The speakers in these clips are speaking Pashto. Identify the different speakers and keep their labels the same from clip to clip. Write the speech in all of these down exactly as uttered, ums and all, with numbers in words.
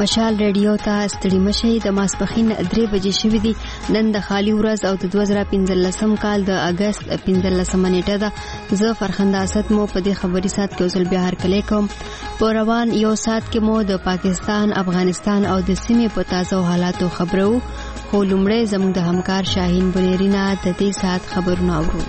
Speaker 1: مشال ریډیو ته ستړي مشي د ماسپخین درې بجې شوې دي. نن د خالی ورځ او د دوه زره پنځلسم کال د اگست پنځلسمه نیټه ده. زه فرخنده اسد مو په دې خبري سات کې اوسل بیا هر کله کوم. په روان یو سات کې مو د پاکستان، افغانستان او د سیمې په تازه حالاتو خبرو، خو لومړی زموږ د همکار شاهین بنيرینا د دې سات خبرونه اورو.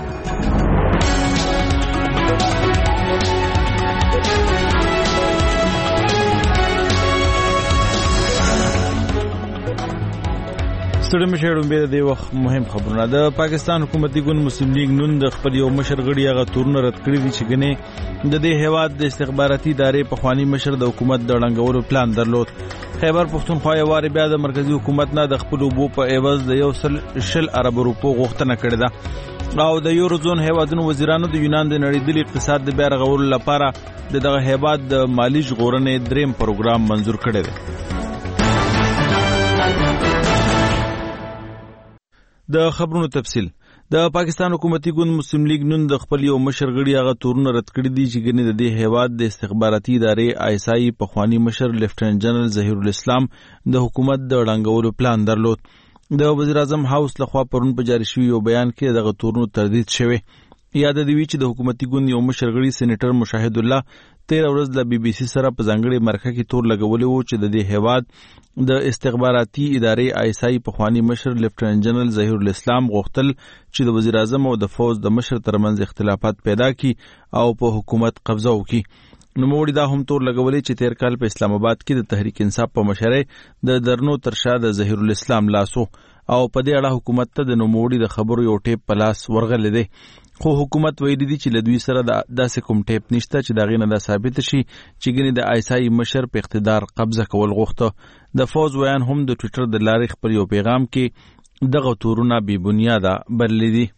Speaker 2: ستړي مشر به د وخت مهم خبرونه. د پاکستان حکومتي ګوند مسلم لیگ نن د خپل یو مشر غړي هغه تورونه رد کړی دي چې ګنې د دې هیواد د استخباراتي ادارې په خواني مشر د حکومت د ړنګولو پلان درلود. خیبر پختونخوا یې واره بیا د مرکزی حکومت نه د خپل وبو په عوض د یو سل شل ارب روپو غوښتنه کړې ده او د یورو زون هیوادونو وزیرانو د یونان د نړیدلي اقتصاد د بیا رغولو لپاره د دغه هیواد د مالی ژغورنې دریم پروګرام منزور کړی دی. د خبرونو تفصیل. د پاکستان حکومتي ګوند مسلم لیگ نن د خپل یو مشر غړي هغه تورونه رد کړی دي چې ګنې د دې هیواد د استخباراتي ادارې آی اس آی په خواني مشر لیفټننټ جنرال ظهیر الاسلام د حکومت د ړنګولو پلان درلود. د وزیر اعظم هاوس لخوا پرون په جاری شوی یو بیان کې دغه تورونه تردید شوی. یاد دی چې د حکومتي ګوند یو مشر غړي سېنیټر مشاهد الله تیر ورځ د بي بي سي سره په ځانګړي مرکه کې تور لګولې وو چې د دې هیواد د استخباراتي ادارې آی اس آی په خواني مشر لیفټننټ جنرال ظهیر الاسلام غوښتل چې د وزیر اعظم او د فوج د مشر ترمنځ اختلافات پیدا کړي او په حکومت قبضه وکړي. نوموړي دا هم تور لګولې چې تیر کال په اسلام آباد کې د تحریک انصاف په مشرۍ د درنو ترشا د ظهیر الاسلام لاسو او په دې اړه حکومت ته د نوموړي د خبرو یو ټیپ په لاس ورغلی دی. خو حکومت ویلي دي چې له دوی سره داسې کوم ټیپ نشته چې د هغې نه دا ثابته شي چې ګنې د آی اس آی مشر په اقتدار قبضه کول غوښته. د فوز ویان هم د ټویټر د لارې خپل یو پیغام کې دغه تورونه بې بنیاده بللي دي.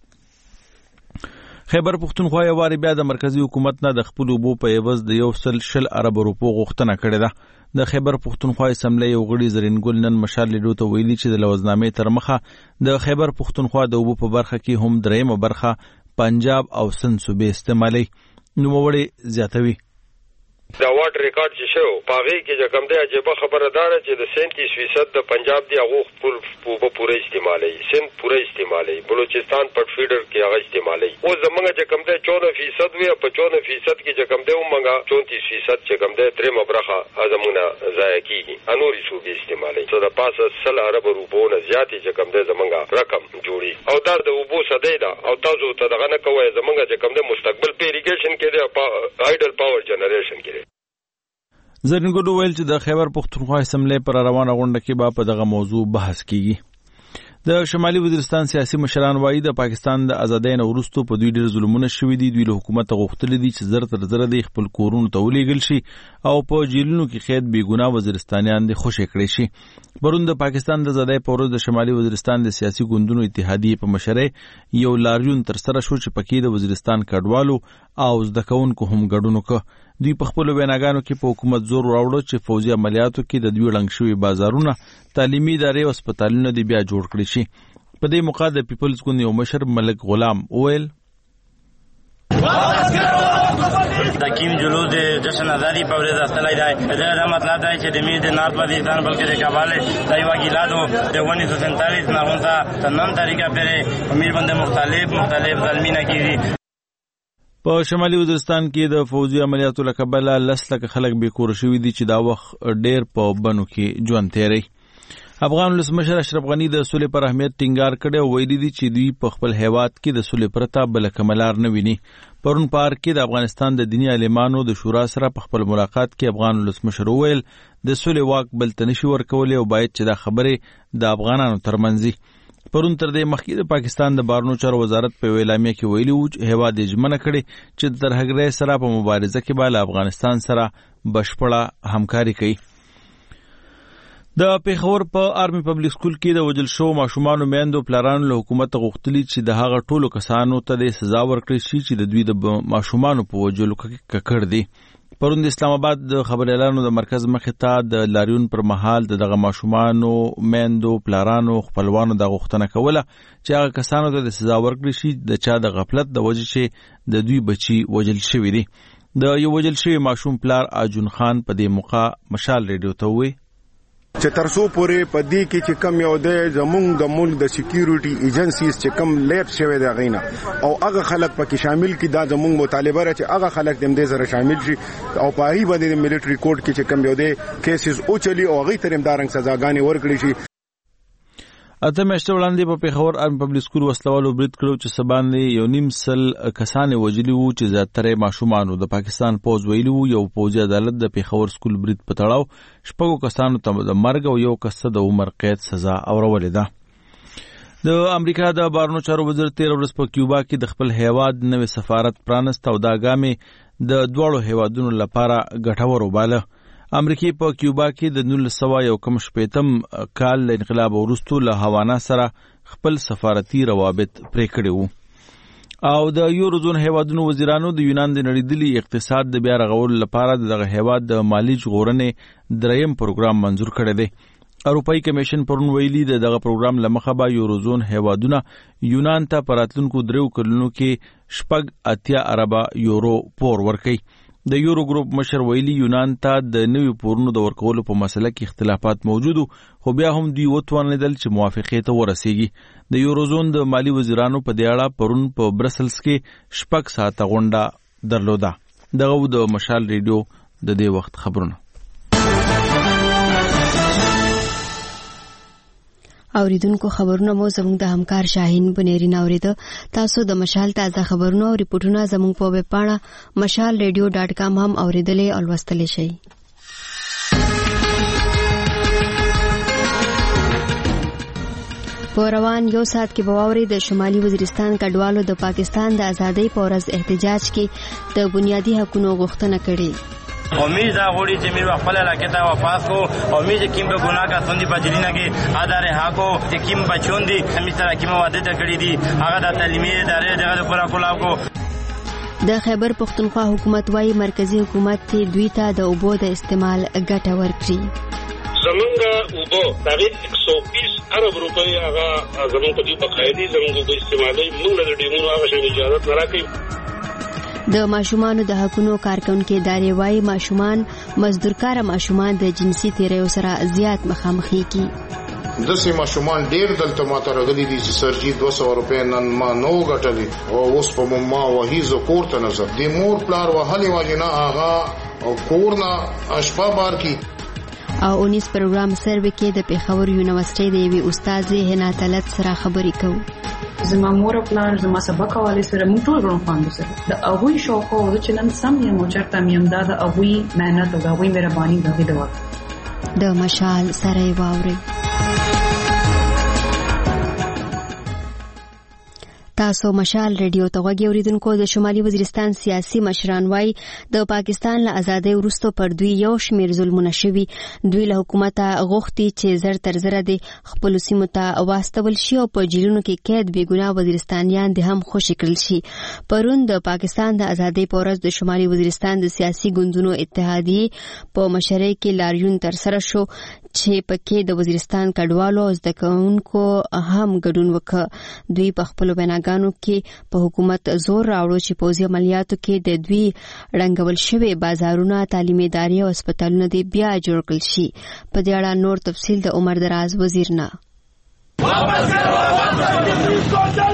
Speaker 2: خیبر پختونخوا یې وارې بیا د مرکزی حکومت نه د خپل اوبو په عوض د یو سل شل ارب روپو غوښتنه کړې ده. د خیبر پختونخوا اسمبلی یو غړي زرینګل نن مشال لیډو ته ویلي چې د لوزنامې تر مخه د خیبر پختونخوا د اوبو په برخه کې هم درېیمه برخه پنجاب او سند صوبې استعمالي. نوموړي زیاتوي
Speaker 3: دا واټ ریکارډ چې شو پاغي کې چې کوم دی عجیب خبره ده چې د سینتیس فیصد د پنجاب دی هغه خپل په پوره استعمالي، سند پوره استعمالي، بلوچستان پټ فیډر کې هغه استعمالي. او زمونږ چې کوم دی چودہ فیصد وي په چودہ فیصد کې چې کوم دی ومنګه چونتیس فیصد چې کوم دی درې مبرخه ازمونه ضایع کیږي انوري صوبې استعمالي. څو د پاسه سل ارب روپو نه زیاتې چې کوم دی زمونږ رقم جوړي او دا د وبو سدی ده او تاسو ته دغه نه کوی زمونږ چې کوم دی مستقبل په ایریګیشن کې دی هایډل پاور جنریشن کې.
Speaker 2: زرنګلو ویل چې د خیبر پختونخوا اسمبلی پر روانه غونډه کې به په دغه موضوع بحث کیږي. د شمالي وزیرستان سیاسي مشران وایي د پاکستان د ازادۍ نه وروسته په دوی ډېر ظلمونه شوي دي. دوی له حکومت غوښتلي دي چې زر تر زره د خپل کورونو ته ولیږل شي او په جیلونو کې قید بېګناه وزیرستانیان د خوشې کړی شي. پرون د پاکستان د ازادۍ په ورځ د شمالي وزیرستان د سیاسي ګوندونو اتحادیې په مشرۍ یو لاریون ترسره شو چې پکې د وزیرستان کډوالو او زده کوونکو هم ګډون وکړ. دوی په خپلو ویناګانو کې په حکومت زور راوړه چې فوجي عملیاتو کې د دوی ړنګ شوي بازارونه، تعلیمي ادارې او هسپتالونه دې بیا جوړ کړي شي. په دې موقع د پیپلز ګوند یو مشر ملک غلام وویل
Speaker 4: د کیم جلو د جشن آزادی په ورځ استلای دی. دا مطلب دی چې د مې د نارت وزیرستان بلکې د کابل د یو ګیلادو د ونیس سو سینتالیس نه غونډه تنن طریقه پر امیر بنده مختلف مختلف ظالمینه کیږي.
Speaker 2: په شمالي وزیرستان کې د فوجي عملیاتو له کبله لس لکه خلک بېکوره شوي دي چې دا وخت ډېر په بنو کې ژوند تېروي. افغان ولسمشر اشرف غني د سولې پر اهمیت ټینګار کړی او ویلي دي چې دوی په خپل هیواد کې د سولې پرته بله کومه لار نه ویني. پرون په ارګ کې د افغانستان د دیني عالمانو د شورا سره په خپل ملاقات کې افغان ولسمشر وویل د سولې واک بل ته نشي ورکولی او باید چې دا خبرې د افغانانو ترمنځ وي. پرون تر دې مخکې د پاکستان د بهرنیو چارو وزارت په یوه اعلامیه کې ویلي وو چې هیواد یې ژمنه کړې چې د ترهګرۍ سره په مبارزه کې به له افغانستان سره بشپړه همکاري کوي. د پېښور په آرمي پبلک سکول کې د وژل شوو ماشومانو میندو پلارانو له حکومت غوښتلي چې د هغه ټولو کسانو ته د سزا ورکړي شي چې د دوی د ماشومانو په وژلو کې ککړ دي. پرون د اسلام آباد د خبريالانو د مرکز مخې ته د لاریون پر مهال د دغه ماشومانو میندو پلارانو خپلوانو د غوښتنه کوله چې هغه کسانو ته د سزا ورکړي شي د چا د غفلت د وجې چې د دوی بچي وژل شوي دي. د یو وجل شوی ماشوم پلار اجون خان په دې موقع مشال ریډیو ته وی
Speaker 5: چې ترسو پورې په دې کې چې کم یو د زمونږ د ملک د سکیورټي ایجنسیز چې کم لیټ شوی دی غینا او هغه خلک پکې شامل کی دا زمونږ مطالبه را چې هغه خلک دم دې سره شامل شي او په هغه باندې د ملټری کوډ کې چې کم یو د کیسز او چلی او هغه ترم دارنګ سزاګانې ورکړي شي.
Speaker 2: اته میاشتې وړاندې په پیښور ارم پبلک سکول وسلوالو برید کړو چې سباندې یو نیم سل کسان وجلی وو چې زیاتره ماشومان د پاکستان پوز ویلو یو پوځي عدالت د پیښور سکول برید په تړاو شپږو کسانو ته د مرګ او یو کس ته د عمر قید سزا اورولې ده. د امریکا د بهرنیو چارو وزیر تیر ورځ په کیوبا کې د خپل هیواد نوې سفارت پرانست او دا ګامې د دواړو هیوادونو لپاره ګټور وباله. امریکای په کیوبا کې د نولس سوه یو کم شپېتم کال له انقلاب وروسته له هاوانا سره خپل سفارتي روابط پرې کړي وو او د یوروزون هیوادونو وزیرانو د یونان د نړیدلي اقتصاد د بیا رغولو لپاره دغه هیواد د مالی ژغورنې دریم پروګرام منظور کړی دی. اروپایي کمیشن پرون ویلي د دغه پروګرام لمخه به یوروزون هیوادونه یونان ته په راتلونکو دریو کلونو کې شپږ اتیا اربه یورو پور ورکوي. د یورو ګروپ مشر ویلي یونان ته د نوي پورونو د ورکولو په مسله کې اختلافات موجود خو بیا هم دوی وتوانېدل چې موافقې ته ورسیږي. د یوروزون د مالی وزیرانو په دې اړه پرون په برسلز کې شپږ ساعته غونډه درلوده. دغه د مشال ریډیو د دې وخت خبرونه.
Speaker 1: اوریدونکو خبرونه مو زموږ د همکار شاهین بنيرین اوریده. تاسو د مشال تازه خبرونه او ریپورتونه زموږ په ویب پاڼه مشال ریډیو ډاټ کام هم اوریدلې او لوستلی شئ. په روان یو ساعت کې به واورئ د شمالي وزیرستان کډوالو د پاکستان د ازادۍ په ورځ احتجاج کې د بنیادي حقوقو غوښتنه کړې.
Speaker 4: امید دا غوړي چې میر خپل علاقې ته واپس کو امید چې کیم به ګناه کا سندي په جلینا کې ادارې حقو چې کیم بچون دي همي سره کیم واده کړی دي هغه د تعلیمي ادارې دغه پورا کولاو کو.
Speaker 1: د خیبر پختونخوا حکومت وايي مرکزی حکومت ته دوی ته د اوبو د استعمال ګټه ورکړي.
Speaker 6: زمونږ اوبو تقریبا یک سو بیس ارب روپۍ هغه زمونږ په دې بقایدي زمونږ د استعمالي موږ له ډیمونو هغه شی اجازه نه راکړي.
Speaker 1: د ماشومانو د حقوقو کارکونکو ادارې وايي ماشومان مزدورکار ماشومان د جنسي تیریو سره زیات مخامخي کی.
Speaker 7: د سه ماشومان ډیر دلته ماته راغلي دي چې سرجی دوه سوه روپۍ نن ما نو غټلې او اوس په ما وهیزو کورته نظر د مور پلار وهلي واجنه آغا او کورنا اشپا بار کی.
Speaker 1: او اونیس پروګرام سروې کې د پیښور یونیورسيټي د یوې استاد هنا طلت سره خبرې کوو.
Speaker 8: زما مور پلان زما سبق والي سره موږ ټول غوړم پاندو سره د اووی شوق او د چنن سم یې مو چرته مې امداد اووی مهنت او اووی مهرباني غوي دوا
Speaker 1: د مشال سره واوري. تاسو مشال ریډیو ته غوږی اوریدونکو. د شمالي وزیرستان سیاسي مشران وايي د پاکستان له ازادۍ وروسته پر دوی یو شمیر ظلمونه شوي. دوی له حکومت غوښتي چې زر تر زره د خپل سیمو ته واستول شي او په جیلونو کې قید بې ګناه وزیرستانیان د هم خوشي کړل شي. پرون د پاکستان د ازادۍ په ورځ د شمالي وزیرستان د سیاسي ګوندونو اتحادیې په مشرۍ کې لاریون تر سره شو چې پکې د وزیرستان کډوالو او زده کوونکو هم ګډون وکړ. دوی په خپل بناګانو کې په حکومت زور راوړو چې پوځي عملیاتو کې د دوی رنګول شوی بازارونه تعلیمي ادارې او هسپتالونه دې بیا جوړ کړل شي. په دې اړه نور تفصیل د عمر دراز وزیر نه. واپس کرو واپس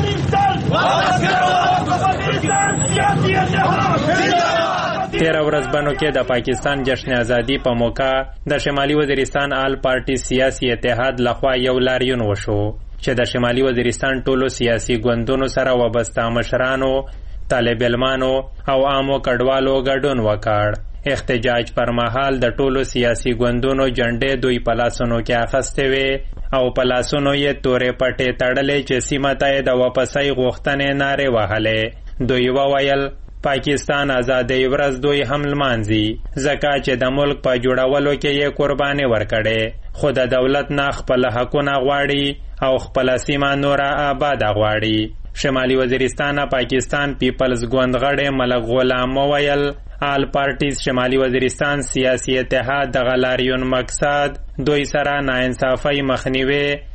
Speaker 9: تیرہ ورځ بنو کې د پاکستان جشن ازادي په موقع د شمالي وزیرستان آل پارټي سیاسي اتحاد لخوا یو لاریون وشو چې د شمالي وزیرستان ټولو سیاسي ګوندونو سره وابسته مشرانو، طالب علمانو او عامو کډوالو ګډون وکړ. احتجاج پر مهال د ټولو سیاسي ګوندونو جنډې دوی په لاسونو کې اخیستې وې او په لاسونو یې تورې پټې تړلې چې سیمه ته د واپسۍ غوښتنې نارې وهلې. دوی وویل پاکستان ازادۍ ورځ دوی هم لمانځي ځکه چې د ملک په جوړولو کې یې قرباني ورکړې، خو د دولت نه خپل حقونه غواړي او خپل سیمه نوره آباده غواړي. شمالي وزیرستان پاکستان پیپلز ګوند غړی ملک غلام وویل آل پارټیز شمالي وزیرستان سیاسي اتحاد د غلاریون مقصد دوی سره ناانصافۍ مخنیوي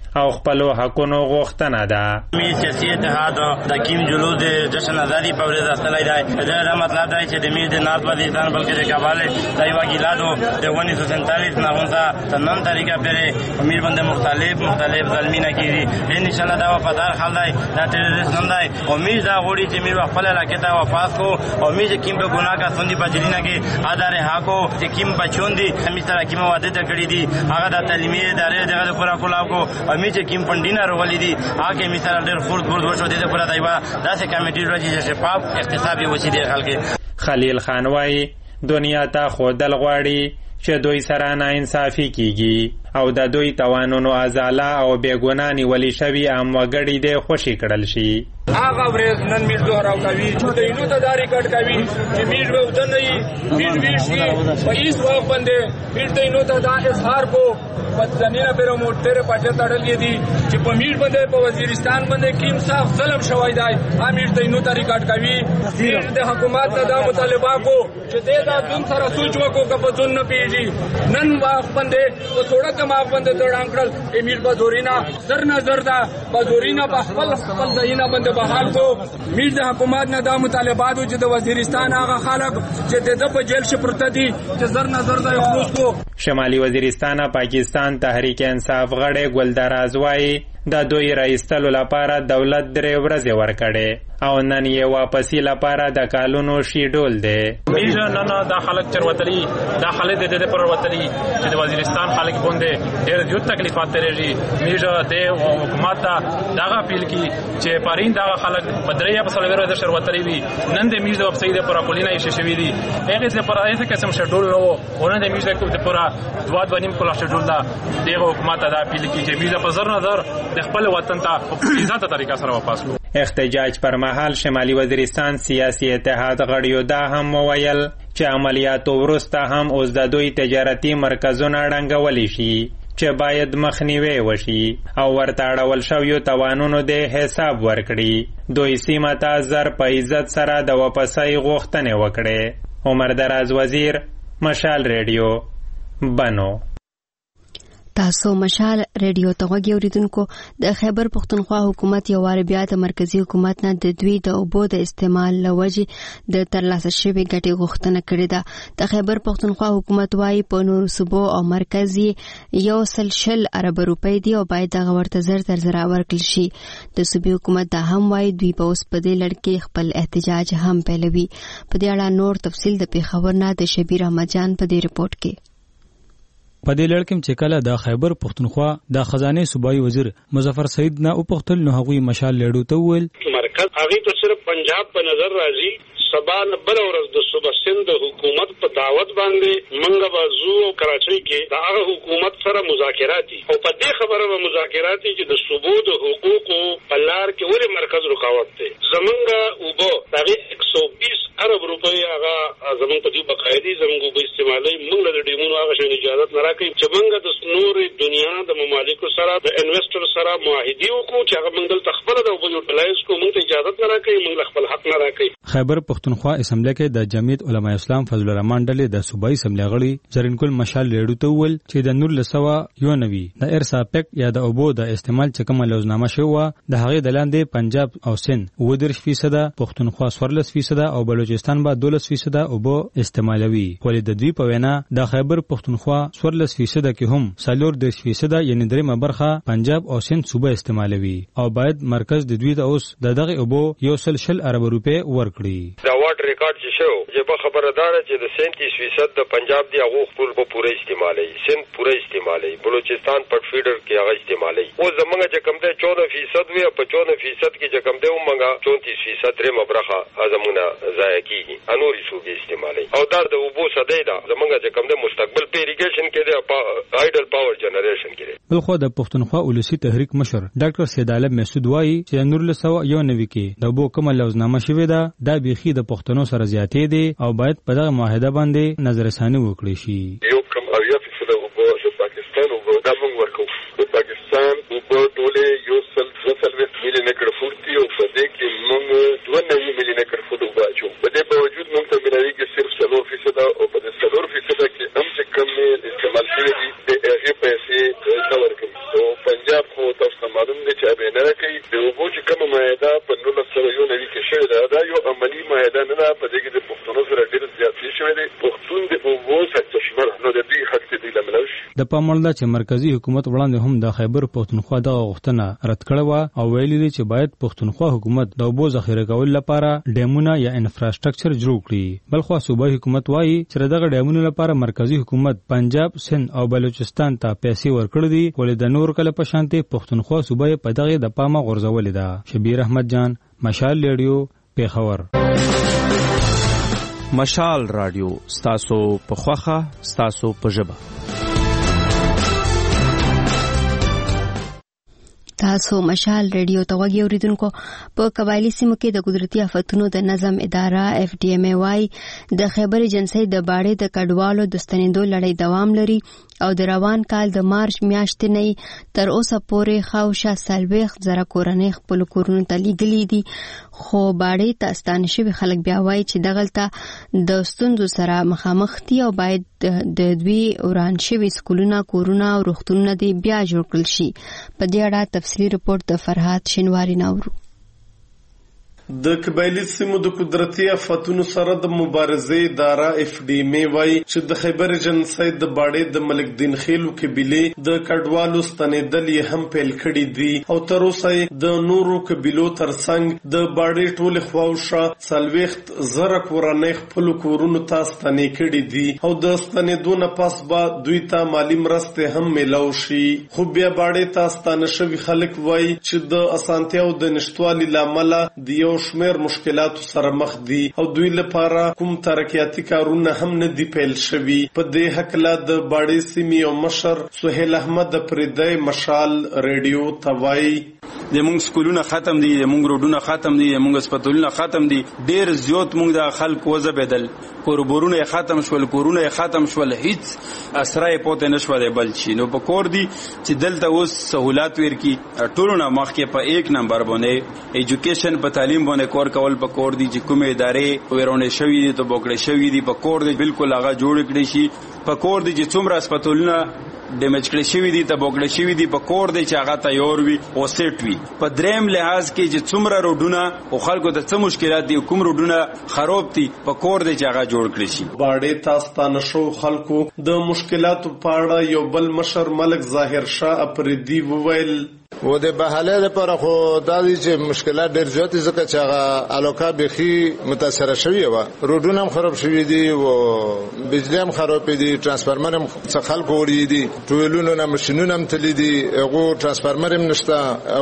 Speaker 9: او خپلو حقونو غوښتنه ده.
Speaker 4: می سیاسي اتحاد د کیم جلوس د جشن ازادي په ورځ استلای دی. دا مطلب دی چې د میر د نارت وزیرستان بلکې د کابل دایوا ګیلادو د ونیس سو سینتالیس نه غونډه تنن طریقه پرې امیر باندې مختلف مختلف ظلمینه کیږي. ان شاء الله دا وفادار خلک دی، دا ټیرریست نه دی. امید دا غوړي چې میر خپل علاقې ته واپس کو. امید کیم په ګناه کا سندي بجلینا کې ادارې حقو چې کیم بچون دي همي سره کیم واده ته کړی دي هغه د تعلیمي ادارې دغه پورا کولاو کو. امید چې کیم پندینا روغلی دي هغه می سره ډېر خورد خورد وشو دي پورا دایوا داسې کمیټي راځي چې شفاف اقتصادي وسی دي خلک.
Speaker 9: خلیل خان وايي دنیا ته خودل غواړي چې دوی سره ناانصافي کیږي او د دوی توانونو ازاله او بیګونان ولی شوی ام وګړي د خوشي کړل شي.
Speaker 10: هغه ورځ نن میر دوه کوي چې دینو ته داری کټ کوي چې میر به ودن نه میر ویشي په هیڅ وخت باندې میر دینو ته دا اظهار کو پتنینا پیرو موټر پټه تړلې دي چې په میر باندې په وزیرستان باندې کیم صاحب ظلم شوی دی. امیر دینو ته ریکارډ کوي میر د حکومت ته دا مطالبه کو چې دا دون سره سوچ وکړو که په ځون نه پیږي نن وخت باندې په څوړه دماغ باندې دړانکړل امیر بازورینا زر نظر دا بازورینا په خپل خپل ځاینا باندې بحال کو. میر د حکومت نه دا مطالبات چې د وزیرستان هغه خلک چې د په جیل کې پرته دي چې زر نظر دا خلاص کو.
Speaker 9: شمالي وزیرستان پاکستان تحریک انصاف غړی ګلدار ازوای د دوی رئیستلو لپاره دولت درې ورځې ورکړې او نن یې واپسی لپاره د کالونو شیډول دی.
Speaker 11: میر نن دا خلک چروتلی دا خلک د دې پر وتلی چې د وزیرستان خلک باندې ډېر زیات تکلیفات ترېږي. میر د حکومت دا اپیل کی چې پرین دا خلک بدریا په سلویرو د شروتلی وي نن د میر د وبسایت پر اپولینا یې شوی دي هغه څه پر هغه قسم شیډول نو ونه د میر د پر دوه ونیم کول شیډول دا د حکومت دا اپیل کی چې میر په زر نظر د خپل وطن ته په عزت طریقه سره واپس کو.
Speaker 9: احتجاج پر مهال شمالي وزیرستان سیاسي اتحاد غړیو دا هم وویل چې عملیاتو وروسته هم اوس د دوی تجارتي مرکزونه ړنګولی شي چې باید مخنیوی وشي او ورته اړول شویو توانونو د حساب ورکړي. دوی سیمه ته زر په عزت سره د واپسۍ غوښتنې وکړې. عمر دراز وزیر، مشال ریډیو، بنو.
Speaker 1: تاسو مشال ریډیو ته غوږی اوریدونکو. د خیبر پختونخوا حکومت یو وار بیا د مرکزی حکومت نه د دوی د اوبو د استعمال لوجې د ترلاسه شوی ګټې غوښتنه کړې ده. د خیبر پختونخوا حکومت وايي په نورو صوبو او مرکزی یو سل شل ارب روپۍ دی او باید دغه ورته زر تر زر ورکړل شي. د صوبې حکومت دا هم وايي دوی په اوس په دې لړ کې خپل احتجاج هم پیلوي. په دې اړه نور تفصیل د پیښور نه د شبیر احمد جان په دې رپورت کې.
Speaker 12: په دې لړ کې چې کله د خیبر پختونخوا د خزانه صوبایي وزیر مظفر سعید نه او پختل نو هغوی مشال لړو ته ویل
Speaker 6: مرکز هغه ته صرف پنجاب په نظر راځي. سبا بل ورځ د صوبه سند حکومت په دعوت باندې منګه بازو او کراچۍ کې د هغه حکومت سره مذاکرات دي او په دې خبره به مذاکرات دي چې د صوبو د حقوقو په لار کې ولې مرکز رکاوټ دی. زمونږه وبو دغه یک سو بیس ارب روپۍ هغه زمونږ په دې بقایدي زمونږ په استعمالي موږ د ډیمونو هغه شې اجازه نه راکړي چې موږ د نور دنیا د ممالکو سره د انویسټر سره معاهده وکړو چې هغه موږ د خپل د وبو یوټیلایز کو موږ ته اجازه نه راکړي موږ خپل حق نه راکړي.
Speaker 12: خیبر پختونخوا اسمبلی کې د جمعیت علماء اسلام فضل الرحمن ډلې د صوبایي اسمبلی غړي زرینکل مشال لړو ته ویل چې د نور لسوا یو نوي د ارسا پک یا د اوبو د استعمال چې کومه لوزنامه شوه د هغې د لاندې پنجاب او سند اووه دېرش فیصده، پختونخوا څوارلس فیصده او بلوچستان به دولس فیصده اوبو استعمالوي. ولې د دوی په وینا د خیبر پختونخوا څوارلس فیصده کې هم څلور دېرش فیصده یعنې دریمه برخه پنجاب او سند صوبه استعمالوي او باید مرکز د دوی د اوس د دغه اوبو یو سل شل ارب روپۍ ورکړي.
Speaker 3: دا واټ ریکارډ چې شو چې په خبردار چې د سینتیس فیصد د پنجاب دی هغه خپل په پوره استعمالي، سند پوره استعمالي، بلوچستان پټ فیډر کې هغه استعمالي. او زمونږ چې کم ده چودہ فیصد وي په چودہ فیصد کې چې کم ده ومنګه چونتیس فیصد درې مبرخه ازمونه ضایع کیږي انوري صوبې استعمالي. او دا د اوبو سدې ده زمونږ چې کم ده مستقبل په اریګیشن کې ده هایډل پاور جنریشن کې ده.
Speaker 12: بلخو د پښتونخوا اولسي تحریک مشر ډاکټر سید عالم مسعود وايي چې نور له سو یو نوي کې د اوبو کوم لوزنامه شوی ده دا بيخي د پښتنو سره زیاتې دي او باید په دغه معاهده باندې نظر ثاني وکړي شي.
Speaker 13: یو کم اویا فیصد اوبو د پاکستان اوبو د موږ ورکو د پاکستان اوبو ټوله یو سل وسل میلیونه کړ فورتي او په دې کې موږ دوه نوي میلیونه کړ فوټو باچو. په دې باوجود موږ ته ملایي کې صرف څلور فیصد او په دې څلور فیصد کې هم چې کم استعمال شوی دي د هغه پیسې نه ورکوي. او پنجاب خو ته
Speaker 12: د پام وړ ده چې مرکزی حکومت وړاندې هم د خیبر پښتونخوا دغه غوښتنه رد کړې وه او ویلي دي چې باید پښتونخوا حکومت د اوبو ذخیره کولو لپاره ډیمونه یا انفراستراکچر جوړ کړي. بلخوا صوبایي حکومت وایي چې دغه ډیمونو لپاره مرکزی حکومت پنجاب، سند او بلوچستان ته پیسې ورکړې دي، ولې د نور کله په شانتي پښتونخوا صوبایي په دغه د پامه غورځولې ده. شبیر احمد جان، مشال ریډیو، پیښور.
Speaker 14: مشال رادیو ستاسو په خوخه، ستاسو په ژبه.
Speaker 1: تاسو مشال ریډیو ته وګورئ. اوریدونکو، په قبایلی سیمو کې د قدرتي آفتونو د نظم اداره اف ډي ام وايي د خیبر ایجنسۍ د باړې د کډوالو د ستنېدو لړۍ دوام لري او د روان کال د مارچ میاشتې نه تر اوسه پورې خاوشا څلوېښت زره کورنۍ خپل کورونو ته لیږلي دي، خو باړې ته ستانه شوي خلک بیا وایي چې دغلته د ستونزو سره مخامخ دي او باید د دوی وران شوي سکولونه، کورونه او روغتونونه دي بیا جوړ کړل شي. په دې اړه تفصیلي رپورټ د فرهاد شینواری ناورو.
Speaker 15: د قبایلی سیمو د قدرتي آفتونو سره د مبارزې اداره اف ډي ام وايي چې د خیبر ایجنسۍ د باړې د ملک دین خیلو قبیلې د کډوالو ستنېدل یې هم پیل کړي دي او تر اوسه د نورو قبیلو ترڅنګ د باړې ټولې خواوشا څلوېښت زره کورنۍ خپلو کورونو ته ستنې کړي دي او د ستنېدو نه پس به دوی ته مالي مرستې هم میلاو شي. خو بیا باړې ته ستانه شوي خلک وایي چې د اسانتیاو د نشتوالي له امله د یو شمیر مشکلاتو سره مخ دي او دوی لپاره کوم ترقیاتي کارونه هم نه دي پیل شوي. په دې هکله د باړې سیمې او مشر سهیل احمد پردی مشال ریډیو ته وایي
Speaker 16: د مونږ سکولونه ختم دي، د مونږ روډونه ختم دي، د مونږ هسپتالونه ختم دي، ډیر زیات مونږ د خلکو وځبېدل، کوربورونه ختم شول، کورونه ختم شول، هیڅ اسرای پوتې نشو دی بل شي. نو په کور دي چې دلته اوس سہولات ورکړي ټولو نه مخکې په یک نمبر باندې ایجوکیشن په تعلیم باندې کور کول په کور دي چې کومې ادارې ورونه شوي دي ته بوکړې شوي دي په کور دي بالکل هغه جوړ کړي شي. په کور دي چې څومره هسپتالونه ډیمیج کړي شوي دي ته بوکړې شوي دي په کور دی چې هغه تیار وي او سیټ وي. په دریم لحاظ کې چې څومره روډونه او خلکو ته څه مشکلات دي، کوم روډونه خراب دي، په کور دی چې هغه جوړ کړي شي.
Speaker 15: باړې ته ستانه شو خلکو د مشکلاتو په اړه یو بل مشر ملک ظاهر شاه اپریدي وویل
Speaker 7: و د بهاله لپاره خو دا دي چې مشکلات ډېر زیات دي ځکه چې هغه الوکا بخي متاثر شوی و، روډونه هم خراب شوی دي او بجلی هم خراب دي، ترانسفارمر هم څه خلکو وړي دي، ټویلونه نه ماشينونه هم تللي دي، هغه ترانسفارمر هم نشته،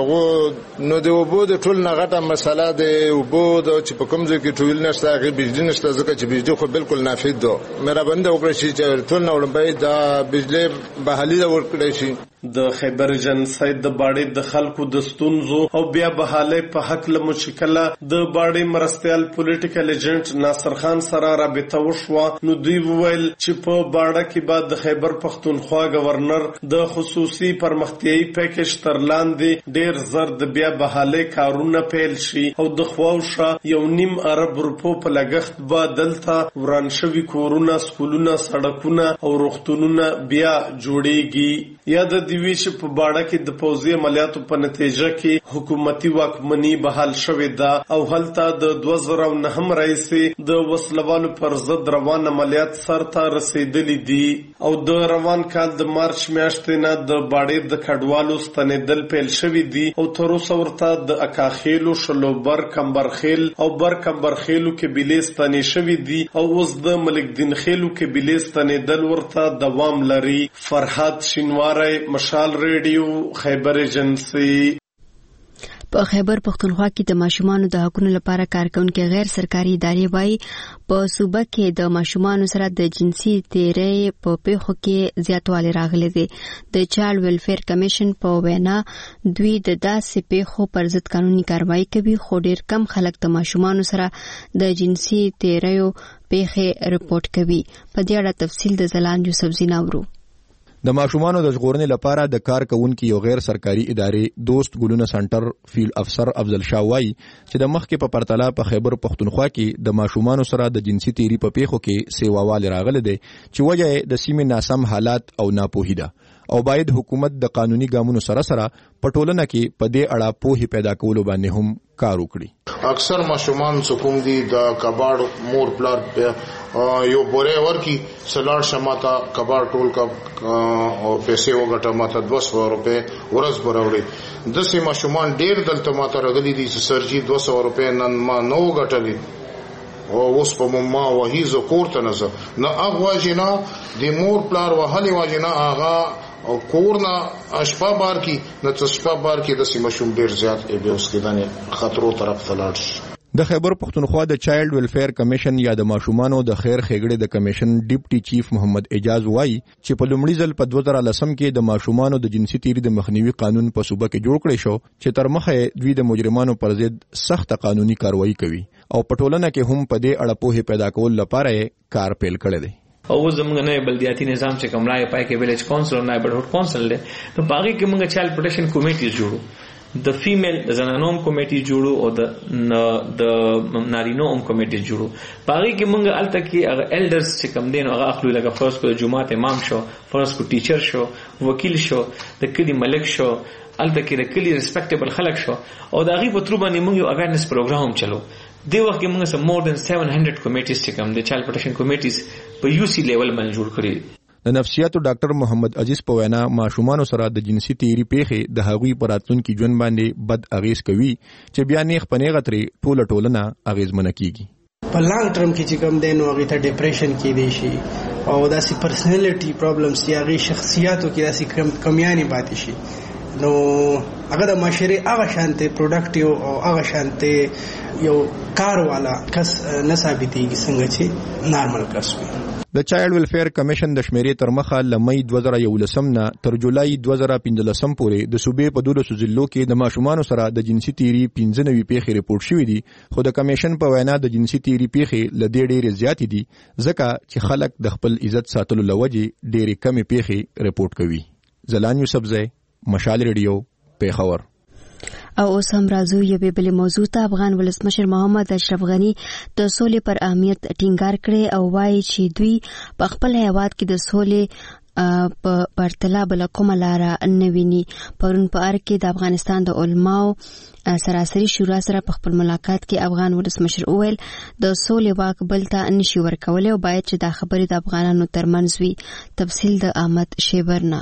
Speaker 7: هغه نو د اوبو د ټول نه غټه مسله ده. اوبو د چې په کوم ځای کې ټویل نشته، هغه بجلی نشته ځکه چې بجلی خو بالکل نافذ ده. مېرا بنده وکړي چې ټول نه وړم دا بجلی بحالي دا ورکړي شي.
Speaker 15: د خیبر ایجنسۍ د باړې د خلکو د ستونزو او بیا بحالۍ په حکله مشکله د باړې مرستیال پولیټیکل ایجنټ ناصر خان سره رابطه وشوه. نو دوی وویل چې په باړه کې به د خیبر پښتونخوا گورنر د خصوصي پرمختیایي پیکج تر لاندې ډیر زر د بیا بحالۍ کارونه پیل شي او د خواوشا یو نیم ارب روپو په لګښت به دلته وران شوي کورونه، سکولونه، سړکونه او روغتونونه بیا جوړیږي. یا د دیوی چې په باړه کې د پوځي عملیاتو په نتیجه کې حکومتي واکمني بحال شوې ده او هلته د دوه زره نهم راهیسې د وسلوالو پر ضد روان عملیات سرته رسیدلي دي او د روان کال د مارچ میاشتې نه د باړې د کډوالو ستنېدل پیل شوي دي او تر اوسه ورته د اکاخیلو، شلوبر، کمبرخیل او بر کمبرخیلو قبیلې ستنې شوي دي او اوس د ملک دین خیلو قبیلې ستنېدل ورته دوام لري. فرهاد شینواری، مشال ریډیو، خیبر ایجنسۍ.
Speaker 1: په خیبر پښتونخوا کې د ماشومانو د حقوقو لپاره کارکونکي غیر سرکاري ادارې وایي په صوبه کې د ماشومانو سره د جنسي تیرۍ په پیښو کې زیاتوالی راغلی دی. د چایلډ ویلفیر کمیشن په وینا دوی د داسې پیښو پر ضد قانوني کاروائی کوي، خو ډیر کم خلک د ماشومانو سره د جنسي تیریو پیښې رپورټ کوي. په دې اړه تفصیل د زلان یوسفزي ناورو.
Speaker 17: د ماشومانو د ژغورنې لپاره د کار کوونکي یو غیر سرکاري ادارې دوست ګلونه سنټر فیلډ افسر افضل شاه وایي چې د مخکې په پرتله په خیبر پښتونخوا کې د ماشومانو سره د جنسي تیری په پیښو کې سیواوالي راغلی دی چې وجه د سیمې ناسم حالات او ناپوهي ده او باید حکومت د قانوني ګامونو سره سره په ټولنه کې په دې اړه پوهې پیدا کولو باندې هم کار وکړي.
Speaker 7: اکثر ماشومان څوک دي د کباړ مور پلار یو بوره ورکی سلاړ شماته کباړ ټول کا او پیسې وګټه ماته دوه سوه روپے ورځ براوړي. د سیمه ماشومان ډیر دلته ماته راغلي دي چې سرجی دوه سوه روپے نن ما نو غټلې او اوس په ما وهیزو کورته نه نه هغه جنا د مور پلار وهلي واجنا هغه او کورنا اشپا بار کی نه څشپا بار کی د سیمه شوم ډیر زیات ای به اوس کې دنه خطرو طرف تلاړ شي.
Speaker 17: د خیبر پختونخوا د چایلډ ویلفیر کمیشن یا د ماشومانو د خیر خېګړې د کمیشن ډیپټي چیف محمد اعجاز وایي چې په لومړي ځل په دوه زره لسم کې د ماشومانو د جنسي تیری د مخنیوي قانون په صوبه کې جوړ کړی شو چې تر مخه دوی د مجرمانو پر ضد سخت قانوني کاروایی کوي او په ټولنه کې هم په دې اړه پوهه پیدا کول لپاره کار پیل کړی دی.
Speaker 18: او زمونږ نه بلدیاتي نظام چې کوملای پای کې ویلیج کونسل او نایبرهوډ کونسل دی نو باغی کې موږ چایلډ پروټیکشن کمیټیز جوړو د فیمیل د زنانوم کمیټي جوړو او د د نارینوم کمیټي جوړو. باغی کې موږ الته کې هغه ایلډرز چې کم دین هغه اخلو لکه فرض کو جمعه امام شو فرض کو ټیچر شو وکیل شو د کلی ملک شو الته کې د کلی ریسپیکټیبل خلک شو او د هغه په تر باندې موږ یو اویرنس پروګرام چلو. دی وخت کې موږ سم مور دین سیون هنډرډ کمیټیز چې کم د چایلډ پروټیکشن کمیټیز په یو سی لیول باندې جوړ کړی.
Speaker 17: د نفسیاتو ډاکټر محمد عزیز په وینا ماشومان سره د جنسي تیری پیښې د هغوی پر راتلونکي ژوند باندې بد اغیز کوي چې بیا نیغ پنیغه ترې ټوله ټولنه اغیزمنه کیږي.
Speaker 19: په لانګ ټرم کې چې کوم دی نو هغې ته ډپریشن کیدی شي او داسې پرسنالټي پرابلمز یا هغې شخصیاتو کې داسې کمیانې پاتې شي نو هغه د معاشرې هغه شانتې پروډکټیو او هغه شانتې یو کار والا کس نه ثابتېږي څنګه چې نارمل کس وي.
Speaker 17: د چایلډ ویلفیر کمیشن د شمیرې تر مخه له مئی دوه زره یولسم نه تر جولای دوه زره پنځلسم پورې د صوبې په دولسو ضلعو کې د ماشومانو سره د جنسي تیری پنځه نوي پیښې رپورټ شوې دي خو د کمیشن په وینا د جنسي تیری پیښې له دې ډېرې زیاتې دي ځکه چې خلک د خپل عزت ساتلو له وجې ډېرې کمې پیښې رپورټ کوي. زلان یوسفزی، مشال ریډیو، پیښور.
Speaker 1: او اوس هم راځو یوې بلې موضوع ته. افغان ولسمشر محمد اشرف غني د سولې پر اهمیت ټینګار کړی او وایي چې دوی په خپل هیواد کې د سولې په پرتله بل کومه لاره نه ویني. پرون په ار کې د افغانستان د علماو سراسري شورا سره په خپل ملاقات کې افغان ولسمشر وویل د سولې واک بل ته نشي ورکولی او باید چې دا خبرې د افغانانو ترمنځ وي. تفصیل د احمد شیبرنا.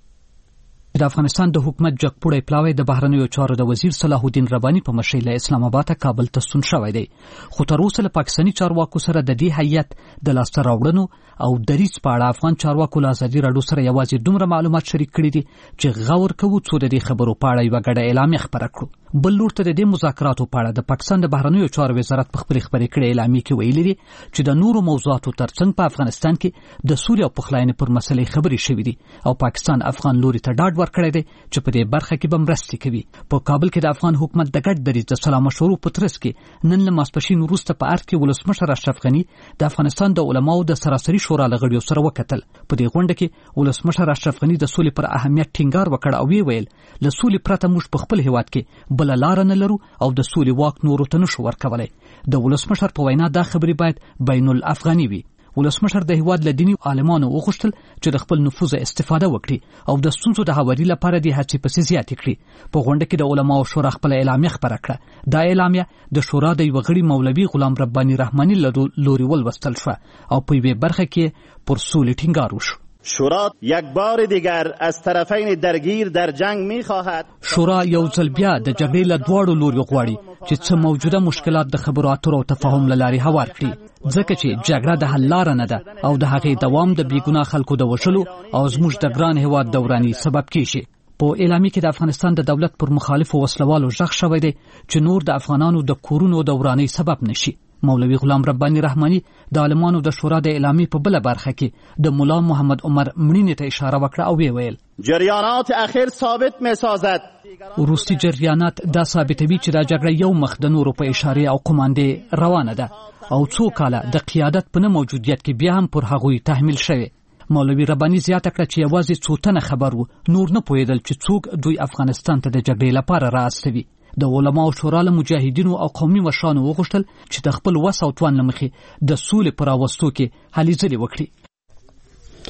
Speaker 20: د افغانستان د حکومت جګپوړی پلاوی د بهرنیو چارو د وزیر صلاح الدین رباني په مشرۍ له اسلام آباد کابل ته ستون شوی دی خو تر اوسه له پاکستاني چارواکو سره د دې هیئت د لاسته راوړنو او دریځ په اړه افغان چارواکو له ازادي راډیو سره یوازې دومره معلومات شریک کړي دي چې غور کوو څو د دې خبرو په اړه یوه ګډه اعلامیه خپره کړو. بل لور ته د دې مذاکراتو په اړه د پاکستان د بهرنیو چارو وزارت په خپلې خبرې کړې اعلامیې کې ویلي دي چې د نورو موضوعاتو ترڅنګ په افغانستان کې د سولې او پخلاینې پر مسلې خبرې شوې دي او پاکستان افغان لوري ته ډاډ ورکړی دی چې په دې برخه کې به مرستې کوي. په کابل کې د افغان حکومت د ګډ دریځ د سلا مشورو په ترڅ کې نن له ماسپښین وروسته په ارګ کې ولسمشر اشرف غني د افغانستان د علماو د سراسري شورا له غړیو سره وکتل. په دې غونډه کې ولسمشر اشرف غني د سولې پر اهمیت ټینګار وکړ او وی ویل له سولې پرته موږ په خپل هیواد کې بل لار نه لرو او د سولې واک نورو ته نشو ورکولی. د ولسمشر په وینا دا خبرې باید بین الافغاني وي. ولسمشر د هیواد له دیني عالمانو وغوښتل چې د خپل نفوذ استفاده وکړي او د ستونزو د هواري لپاره د هڅې پسې زیاتې کړي. په غونډه کې د علماو شورا خپل اعلامیه خپره کړه. دا اعلامیه د شورا د یوه غړي مولوي غلام رباني رحماني له لوري ولوستل شوه او په یوې برخه کې پر سولې ټینګار وشو.
Speaker 21: شورا یک بار دیگر از طرفین درگیر در جنگ می‌خواهد.
Speaker 20: شورا یو ځل بیا د جګړې له دواړو لوري غواړي چې څه موجوده مشکلات د خبرو اترو او تفاهم له لارې هوار کړي ځکه چې جګړه د حل لاره نه ده او د هغې دوام د بېګناه خلکو د وژلو او زموږ د ګران هیواد دوراني سبب کیږي. په اعلامیه کې د افغانستان د دولت پر مخالفو وسلوالو غږ شوی دی چې نور د افغانانو د کورونو دوراني سبب نشي. مولوي غلام رباني رحماني د عالمانو د شورا د اعلامیې په بله برخه کې د ملا محمد عمر مړینې ته اشاره وکړه او وی ویل
Speaker 21: جریانات اخیر ثابت می‌سازد.
Speaker 20: وروستي جریانات دا ثابتوي چې دا جګړه یو مخ د نورو په اشارې او قماندې روانه ده او څو کاله د قیادت په نه موجودیت کې بیا هم پر هغوی تحمیل شوی. مولوي رباني زیاته کړه چې یوازې څو تنه خبر وو نور نه پوهېدل چې څوک دوی افغانستان ته د جګړې لپاره رااستوي. د علماو شورا له مجاهدینو او قومي مشرانو وغوښتل چې د خپل وس او توان له مخې د سولې په راوستو کې هلې ځلې وکړي.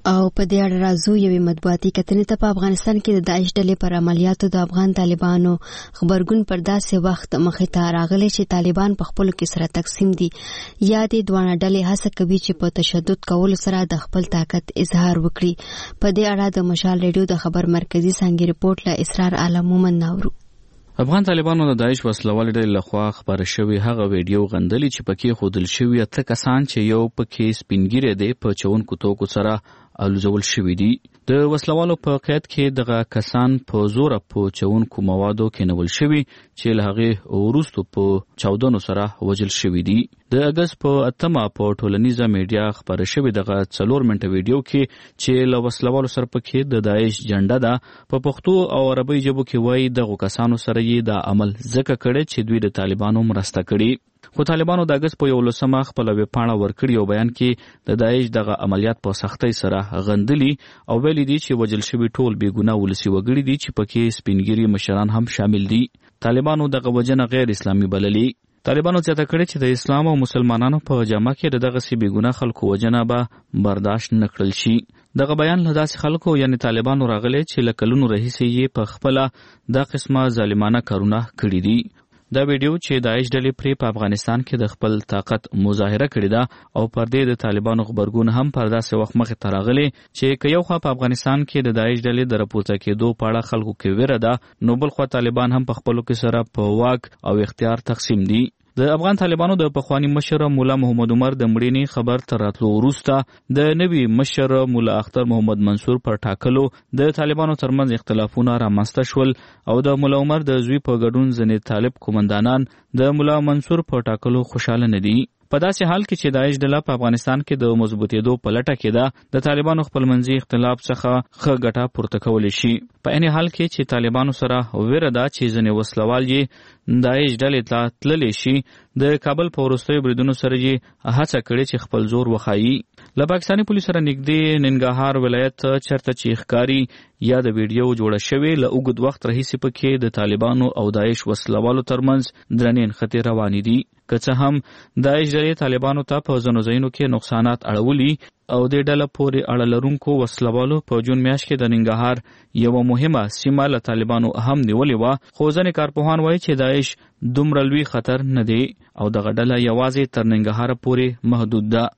Speaker 1: او په دې اړه راځو یوې مطبوعاتي کتنې ته. په افغانستان کې د داعش ډلې پر عملیاتو د افغان طالبانو خبرګون پر داسې وخت مخې ته راغلی چې طالبان په خپلو کې سره تقسیم دي. یا دې دواړه ډلې هڅه کوي چې په تشدد کولو سره د خپل طاقت اظهار وکړي. په دې اړه د مشال ریډیو د خبر مرکزی څانګې رپورټ له اسرار عالم مومن ناورو.
Speaker 14: افغان طالبانو د داعش وسلوال ډلې لخوا خبره شوی هغه ویډیو غندلې چې پکې خودل شوی اته کسان چې یو پکې سپینګیره دی په چونکو توکو سره الوزول شوی دي. د وسلوالو په قید کې دغه کسان په زور په چونکو موادو کې نول شوی چې له هغه وروسته په چاودنو سره وجل شوی دي. د اگست په اتمه په ټولنیزه میډیا خبره شوی دغه څلور منټه ویډیو کې چې له وسلوالو سره پکې د داعش جنډه ده په پښتو او عربي ژبو کې وایي دغه کسانو سره یې د عمل ځکه کړي چې دوی د طالبانو مرسته کړي. خو طالبانو د اگست په یولسمه خپل ویبپاڼه ورکړی او بیان کې د داعش دغه عملیات په سختۍ سره غندلي او ویلي دي چې وجل شوی ټول بیګناه ولسی وګړي دي چې پکې سپینګری مشران هم شامل دي. طالبانو دغه وجنه غیر اسلامي بللي. طالبانو څه کړي چې د اسلام او مسلمانانو په جامه کې دغه سی بیګناه خلکو وجنه به برداشت نکړل شي. دغه بیان له داسې خلکو یعنی طالبانو راغلي چې لکلونو رئیسې یې په خپل د قسمه ظالمانه کارونه کړی دي. دا ویډیو چې داعش ډلې پرې په افغانستان کې د خپل طاقت مظاهره کړې ده او پر دې د طالبانو خبرګون هم پر داسې وخت مخې ته راغلی چې که یو خوا په افغانستان کې د داعش ډلې د راپورته کېدو په اړه خلکو کې ویره ده، نو بل خوا طالبان هم په خپلو کې سره په واک او اختیار تقسیم دي. د افغان طالبانو د پخوانی مشر مولا محمد عمر د مړینې خبر تر راتلو وروسته د نوي مشر مولا اختر محمد منصور پر ټاکلو د طالبانو ترمنځ اختلافونه رامنځته شول او د مولا عمر د زوی په ګډون ځینې طالب قومندانان د مولا منصور په ټاکلو خوشاله نه دي. په داسې حال کې چې داعش ډله په افغانستان کې د مضبوطېدو په لټه کې ده، د طالبانو خپلمنځي اختلاف څخه ښه ګټه پورته کولی شي. په عین حال کې چې طالبانو سره ویره ده چې ځینې وسلوال یې داعش ډلې ته تللی شي، د کابل په وروستیو بریدونو سره یې هڅه کړې چې خپل زور وښایي. له پاکستاني پولیسو سره نږدې ننګرهار ولایت چرته چې ښکاري یا د ویډیو جوړه شوې له اوږد وخت راهیسې پکې د طالبانو او داعش وسلوالو ترمنځ درنې نښتې روانې دي. که څه هم داعش ډلې طالبانو ته په ځینو ځایونو کې نقصانات اړولي او د ډله پورې اړه لرونکو وسلوالو په جون میاشت کې د ننګرهار یوه مهمه سیمه له طالبانو هم نیولې وه، خو ځینې کارپوهان وایي چې داعش دومره لوی خطر نه دی او دغه ډله یوازې تر ننګرهار پورې محدود ده.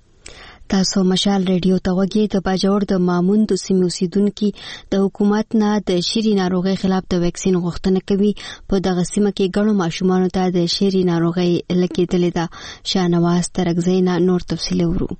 Speaker 1: تاسو مشال ریډیو ته وګورئ. د باجوړ د مامون د سیمې اوسیدونکي د حکومت نه د شری ناروغي خلاف د ویکسین غوښتنه کوي. په دغه سیمه کې ګڼو ماشومانو ته د شری ناروغي لګېدلې ده. شاهنواز ترکزی نه نور تفصیل ورو.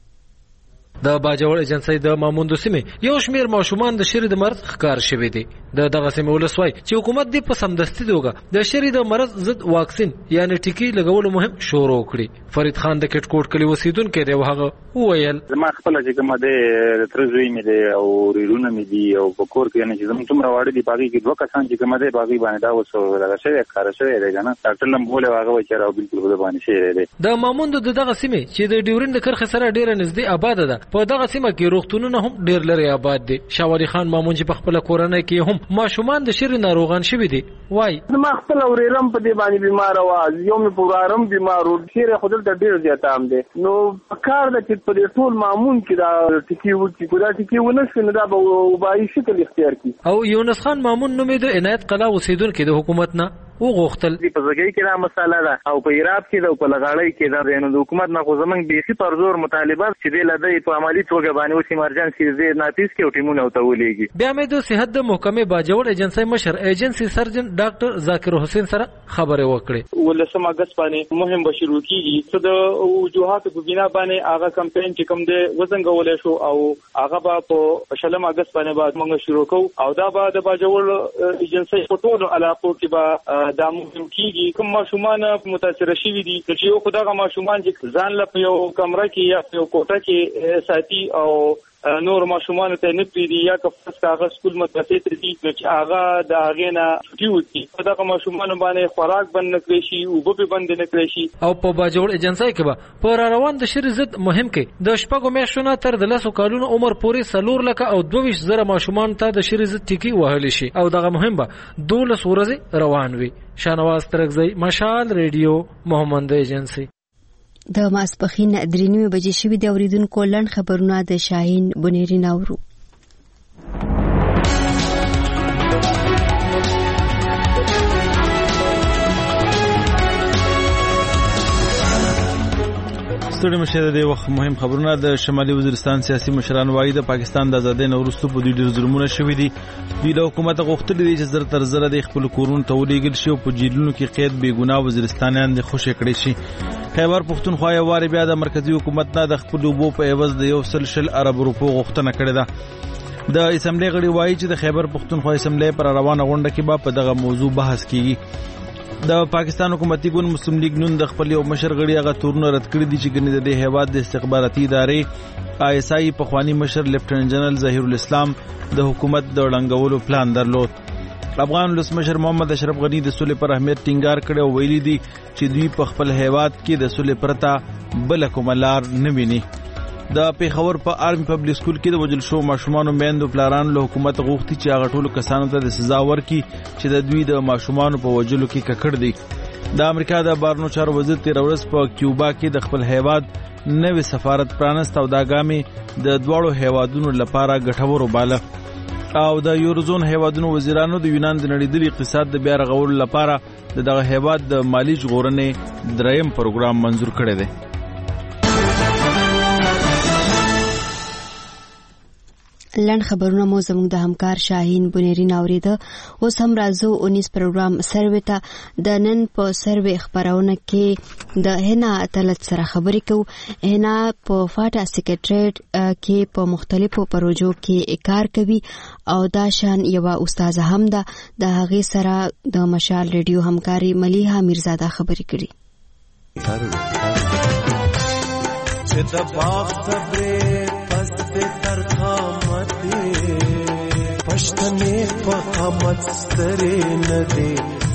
Speaker 5: د باجوړ ایجنسی د مامون د سیمې یو شمیر ماشومان د شری د مرض ښکار شوي دي. د دغه سیمې ولسوای چې حکومت دې په سمدستي توګه د شری د مرض ضد واکسین یعنی ټیکي لګولو مهم شروع کړي. فرید خان د کټکوټ کلي اوسیدونکی دی او هغه وویل
Speaker 22: زما خپله چې کومه دی تره زوی مې دی او ورېرونه مې دي او په کور کې یعنې چې زموږ څومره واړه دي په هغې کې دوه کسان چې کومه دی په هغې باندې دا اوس دغه شوی ښکاره شوی دی که نه ډاکټر له مې بولې هغه وایي چې راو بلکل په ده باندې شوی دی.
Speaker 5: د ماموندو د دغه سیمې چې د ډیورین د کرښې سره ډېره نږدې آباده ده، په دغه سیمه کې روغتونونه هم ډېر لرې آباد دي. شاه ولي خان مامون چې په خپله کورنۍ کې هم ماشومان د شری ناروغان شوي دي وایي
Speaker 23: زما خپله ورېره هم په دې باندې بیماره وه، یو مې په وراره هم بیمار و، شری خو دلته ډېر زیات عام دی. نو پکار ده چې په دې ټول مامون کې دا ټیکي وکړي، خو دا ټیکي ونه شي نو دا به وبایي شکل اختیار کړي.
Speaker 5: او یونس خان مامون نوم یې د عنایت قلا اوسېدونکي د حکومت نه وغوښتل.
Speaker 22: په زګۍ کې دا مساله ده او په ایراب کې ده او په لغاړۍ کې ده. نو د حکومت نه خو زموږ بیخي پر زور مطالبه چې دی له دی په عملي توګه باندې اوس ایمرجنسي دی نافذ کړي او ټیمونه ورته ولېږي.
Speaker 5: بیا مې د صحت د محکمې باجوړ ایجنسۍ مشر ایجنسي سرجن ډاکټر ذاکر حسین سره خبرې وکړې.
Speaker 24: ولسم اگست باندې مهم به شروع کېږي. څه د وجوهاتو په بنا باندې هغه کمپین چې کوم دی وزنګولی شو او هغه به په شلم اگست باندې به موږ شروع کوو او دا به د باجوړ ایجنسۍ په ټولو علاقو کې به دا مهم کېږي. کوم ماشومان متاثره شوي دي چې یو خو دغه ماشومان چې ځان له په یو کمره کې یا په یو کوټه کې ساتي او نور ماشومان ته نه پریدي یا که فرض که هغه سکول مدرسې ته ځي نو چې هغه د هغې نه چھټي وکړي، په دغه ماشومانو باندې خوراک بند نه کړی شي، اوبه پې بندې نه کړی شي.
Speaker 5: او په باجوړ ایجنسۍ کې به په راروان د شری ضد مهم کې د شپږو میاشتو نه تر د لسو کالونو عمر پورې څلور لکه او دوه ویشت زره ماشومانو ته د شری ضد ټیکي وهلی شي او دغه مهم به دولس ورځې روان وي. شاهنواز ترکزی، مشال ریډیو، محمد ایجنسی.
Speaker 1: د ماسپخین درې نیمې بجې شوې د اوریدونکو لنډ خبرونه د شاهین بنيري ناورو.
Speaker 2: ستړي مشه د وخت مهم خبرونه. د شمالي وزیرستان سیاسي مشران وایي د پاکستان د آزادۍ نه وروسته په دوی ډېر ظلمونه شوي دي. دوی له حکومت غوښتلي دي چې زر تر زره د خپل کورونو ته ولېږل شي او په جیلونو کې قید بې ګناه وزیرستانیان د خوشې کړي شي. خیبر پښتونخوا یو وارې بیا د مرکزی حکومت نه د خپل اوبو په عوض د یو سل شل ارب روپو غوښتنه کړې ده. د اسمبلی غړي وایي چې د خیبر پښتونخوا اسمبلی پر روانه غونډه کې به په دغه موضوع بحث کیږي. د پاکستان حکومتي ګوند مسلم لیگ نون د خپل یو مشر غړي هغه تورونه رد کړی دي چې ګنې د دې هیواد د استخباراتي ادارې آی اس آی په خوانی مشر لیفټننټ جنرال ظهیر الاسلام د حکومت د ړنګولو پلان درلود. افغان ولسمشر محمد اشرف غنی د صلح پر اهمیت ټینګار کړی او ویلي دي چې دوی په خپل هیواد کې د صلح پرته بل کومه لار نه ویني. د پیښور په آرمي پبلک سکول کې د وجل شو ماشومان او میندو پلارانو له حکومت غوښتي چې هغه ټولو کسانو ته د سزا ورکړي چې د دوی د ماشومان په وجلو کې ککړ دي. د امریکا د بهرنیو چارو وزیر تیر ورځ په کیوبا کې د خپل هیواد نوې سفارت پرانست او دا ګامې د دواړو هیوادونو لپاره ګټور وباله. او د یوروزون هیوادونو وزیرانو د یونان د نړیدلي اقتصاد د بیا رغولو لپاره د دغه هیواد د مالی ژغورنې دریم پروګرام منظور کړی دی.
Speaker 1: لنډ خبرونه مو زموږ د همکار شاهین بنيري ناوریده. اوس هم راځو اونیس پروګرام سروې ته. د نن په سروې خبرونه کې د هنا اتلت سره خبرې کوو. هنا په فاټا سیکریټریټ کې په مختلفو پروژو کې کار کوي او دا شان یو استاد هم ده. د هغې سره د مشال ریډیو همکاري ملیحه میرزاده خبرې کړي. چې د باغ تبرې پسته ترخه پښتنې په قامت سترې نه دي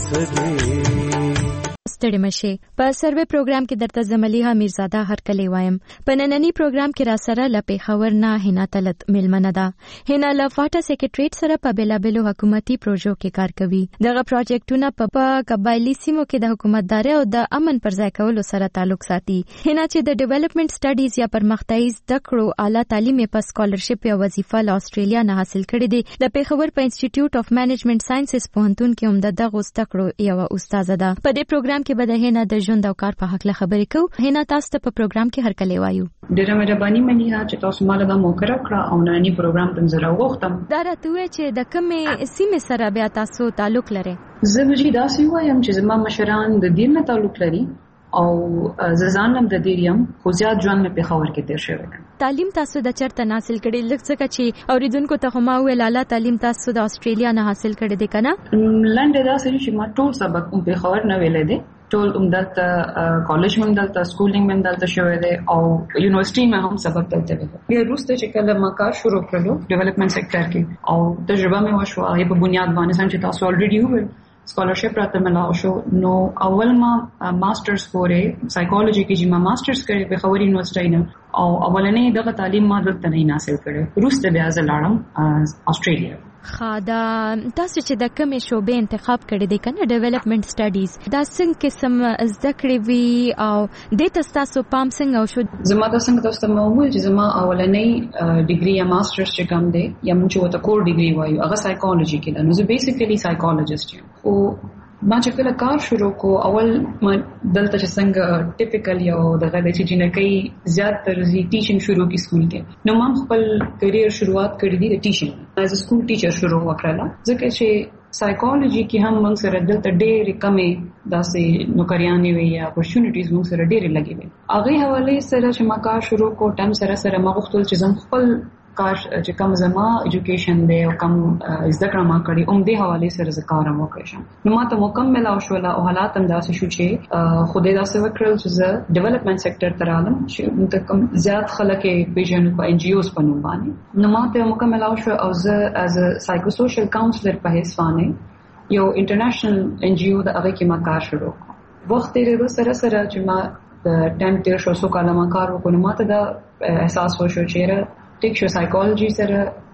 Speaker 1: سدي ستړي مشه. په سروې پروګرام کې درته زملیحه میرزاده هرکلی وایم. په نننی پروګرام کې را سره لپې خبر نه هنا تلت ملمنه ده. هنا له فاټا سیکریټریټ سره په بیلابلو حکومتي پروژو کې کار کوي. دغه پروجیکټونه په قبایلی سیمو کې د حکومتداري او د امن پر ځای کولو سره تعلق ساتي. هنا چې د ډیولپمنٹ سټډیز یا پرمختیايي زده کړو اعلی تعلیم په سکالرشپ یا وظیفه له استرالیا نه حاصل کړې دي. د پیښور په انسټیټیوټ اف منیجمنت ساينسز پوهنتون کې هم دغه زده کړو یو استاد ده. په دې پروګرام کې به د هنا د ژوند او کار په حق له خبرې کوو. هنا تاسو ته په پروګرام کې هرکلی وایو.
Speaker 4: ډیره مهرباني ملیحه چې تاسو مال د موکر کړه او نننی پروګرام ته زه راوغختم.
Speaker 1: دا راته چې د کومې سیمې سره بیا تاسو تعلق لرئ؟
Speaker 4: زه به جی داسې وایم چې زما مشران د دین نه تعلق لري او زه ځان هم د دې یم خو زیات ژوند مې پیښور کې تیر شوی دی.
Speaker 1: تعلیم تاسو د چرته حاصل کړي؟ لږ څه چې اوریدونکو ته ما ویل اعلی تعلیم تاسو د استرالیا نه حاصل کړي دي کنه؟
Speaker 4: لنډه دا چې ما ټول سبق په پیښور نه ویل دي. ټول عمدلته کالج مې دلته سکولینګ مې دلته شوی دی او یونیورسيټي مې هم سبق دلته ویل. بیا وروسته چې کله ما کار شروع کړو ډیولپمنٹ سېکټر کې او تجربه مې وشوه هغه په بنیاد باندې سم چې تاسو الریډي ویل سکالرشپ راته ملاو شو. نو اول ما ماسترز پورې سایکولوژي کې چې ما ماسترز کړی په خوري یونیورسيټي نه او اولنې دغه تعلیم ما دلته نه حاصل کړی. وروسته بیا زه لاړم استرالیا.
Speaker 1: خادا تاسو چې د کومې شوبې انتخاب کړی دی کنه ډیولپمنٹ سټډیز دا څنګه قسم زده کړې وی او د تاسو پام څنګه شو؟
Speaker 4: زما د څنګه تاسو ته وویل چې زما اولنۍ ډیګري یا ماسترز چې کوم دی یا موږ وته کور ډیګري وایو هغه سایکولوژي کې ده. نو زه بیسیکلی سایکولوژیست یم. او ما چې کله کار شروع کو اول ما دلته چې څنګه ټیپیکل یو دغه د چې جنکۍ زیات تر زی ټیچینګ شروع کی سکول کې. نو ما خپل کریئر شروعات کړې دي د ټیچینګ ایز ا سکول ټیچر شروع وکړه ځکه چې سایکولوژي کې هم موږ سره دلته ډېرې کمې داسې نوکریانې وي یا اپورچونټیز موږ سره ډېرې لګې وي. هغې حوالې سره چې ما کار شروع کو ټایم سره سره ما غوښتل چې زه خپل کار چې کوم زما ایجوکیشن دی او کوم زده کړه ما کړې اوم دې حواله سره زه کار هم وکړم. نو ما ته مکمل او شول او حالات هم داسې شو چې خو دې داسې وکړل چې زه ډیولپمنٹ سېکټر ته رالم چې مت کوم زیات خلک پیژن په ان جی اوز په نوم باندې. نو ما ته مکمل او شو او زه از سایکو سوشل کاونسلر په حیث باندې یو انټرنیشنل ان جی او د هغه کې ما کار شروع کړ. وخت یې سره سره چې ما د ټایم تیر شو سو کاله ما کار وکړم. ما ته دا احساس وشو چې ټیک شو سایکولوژي سره